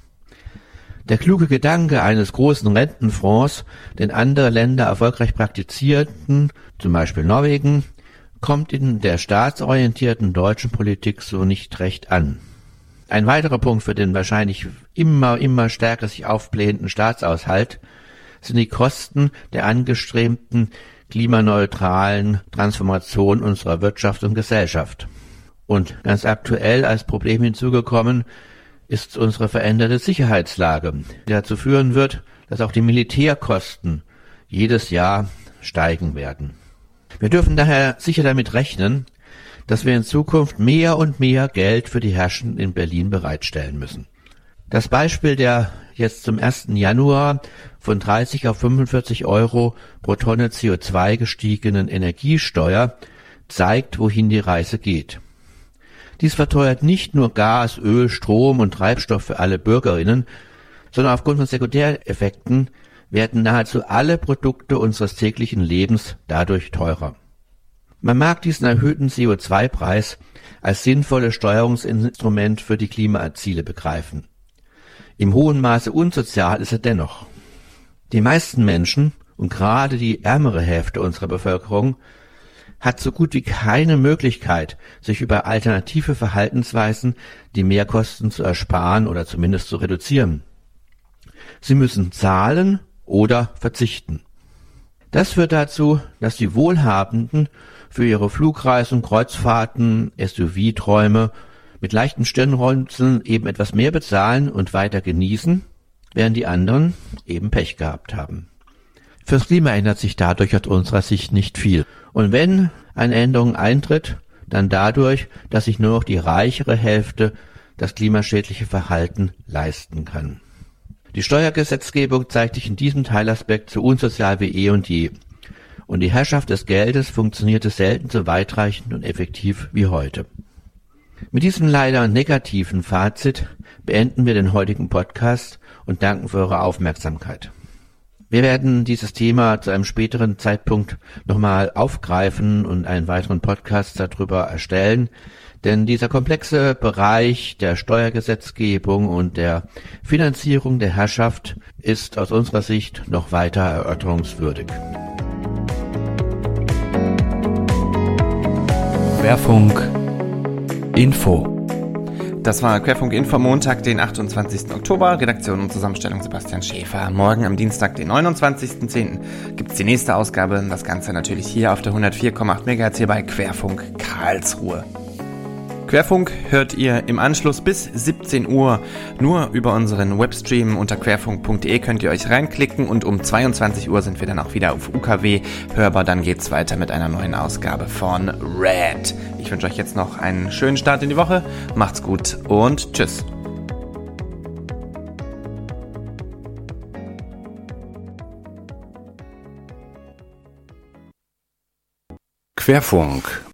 Der kluge Gedanke eines großen Rentenfonds, den andere Länder erfolgreich praktizierten, zum Beispiel Norwegen, kommt in der staatsorientierten deutschen Politik so nicht recht an. Ein weiterer Punkt für den wahrscheinlich immer stärker sich aufblähenden Staatshaushalt sind die Kosten der angestrebten klimaneutralen Transformation unserer Wirtschaft und Gesellschaft. Und ganz aktuell als Problem hinzugekommen ist unsere veränderte Sicherheitslage, die dazu führen wird, dass auch die Militärkosten jedes Jahr steigen werden. Wir dürfen daher sicher damit rechnen, dass wir in Zukunft mehr und mehr Geld für die Herrschenden in Berlin bereitstellen müssen. Das Beispiel der jetzt zum 1. Januar von 30 auf 45 Euro pro Tonne CO2 gestiegenen Energiesteuer zeigt, wohin die Reise geht. Dies verteuert nicht nur Gas, Öl, Strom und Treibstoff für alle BürgerInnen, sondern aufgrund von Sekundäreffekten werden nahezu alle Produkte unseres täglichen Lebens dadurch teurer. Man mag diesen erhöhten CO2-Preis als sinnvolles Steuerungsinstrument für die Klimaziele begreifen. Im hohen Maße unsozial ist er dennoch. Die meisten Menschen, und gerade die ärmere Hälfte unserer Bevölkerung, hat so gut wie keine Möglichkeit, sich über alternative Verhaltensweisen die Mehrkosten zu ersparen oder zumindest zu reduzieren. Sie müssen zahlen oder verzichten. Das führt dazu, dass die Wohlhabenden für ihre Flugreisen, Kreuzfahrten, SUV-Träume mit leichten Stirnrunzeln eben etwas mehr bezahlen und weiter genießen, während die anderen eben Pech gehabt haben. Fürs Klima ändert sich dadurch aus unserer Sicht nicht viel. Und wenn eine Änderung eintritt, dann dadurch, dass sich nur noch die reichere Hälfte das klimaschädliche Verhalten leisten kann. Die Steuergesetzgebung zeigt sich in diesem Teilaspekt so unsozial wie eh und je. Und die Herrschaft des Geldes funktionierte selten so weitreichend und effektiv wie heute. Mit diesem leider negativen Fazit beenden wir den heutigen Podcast und danken für eure Aufmerksamkeit. Wir werden dieses Thema zu einem späteren Zeitpunkt nochmal aufgreifen und einen weiteren Podcast darüber erstellen, denn dieser komplexe Bereich der Steuergesetzgebung und der Finanzierung der Herrschaft ist aus unserer Sicht noch weiter erörterungswürdig. Querfunk Info. Das war Querfunk Info Montag, den 28. Oktober. Redaktion und Zusammenstellung Sebastian Schäfer. Morgen am Dienstag, den 29.10. gibt's die nächste Ausgabe. Das Ganze natürlich hier auf der 104,8 MHz hier bei Querfunk Karlsruhe. Querfunk hört ihr im Anschluss bis 17 Uhr nur über unseren Webstream. Unter querfunk.de könnt ihr euch reinklicken und um 22 Uhr sind wir dann auch wieder auf UKW hörbar. Dann geht's weiter mit einer neuen Ausgabe von Red. Ich wünsche euch jetzt noch einen schönen Start in die Woche. Macht's gut und tschüss. Querfunk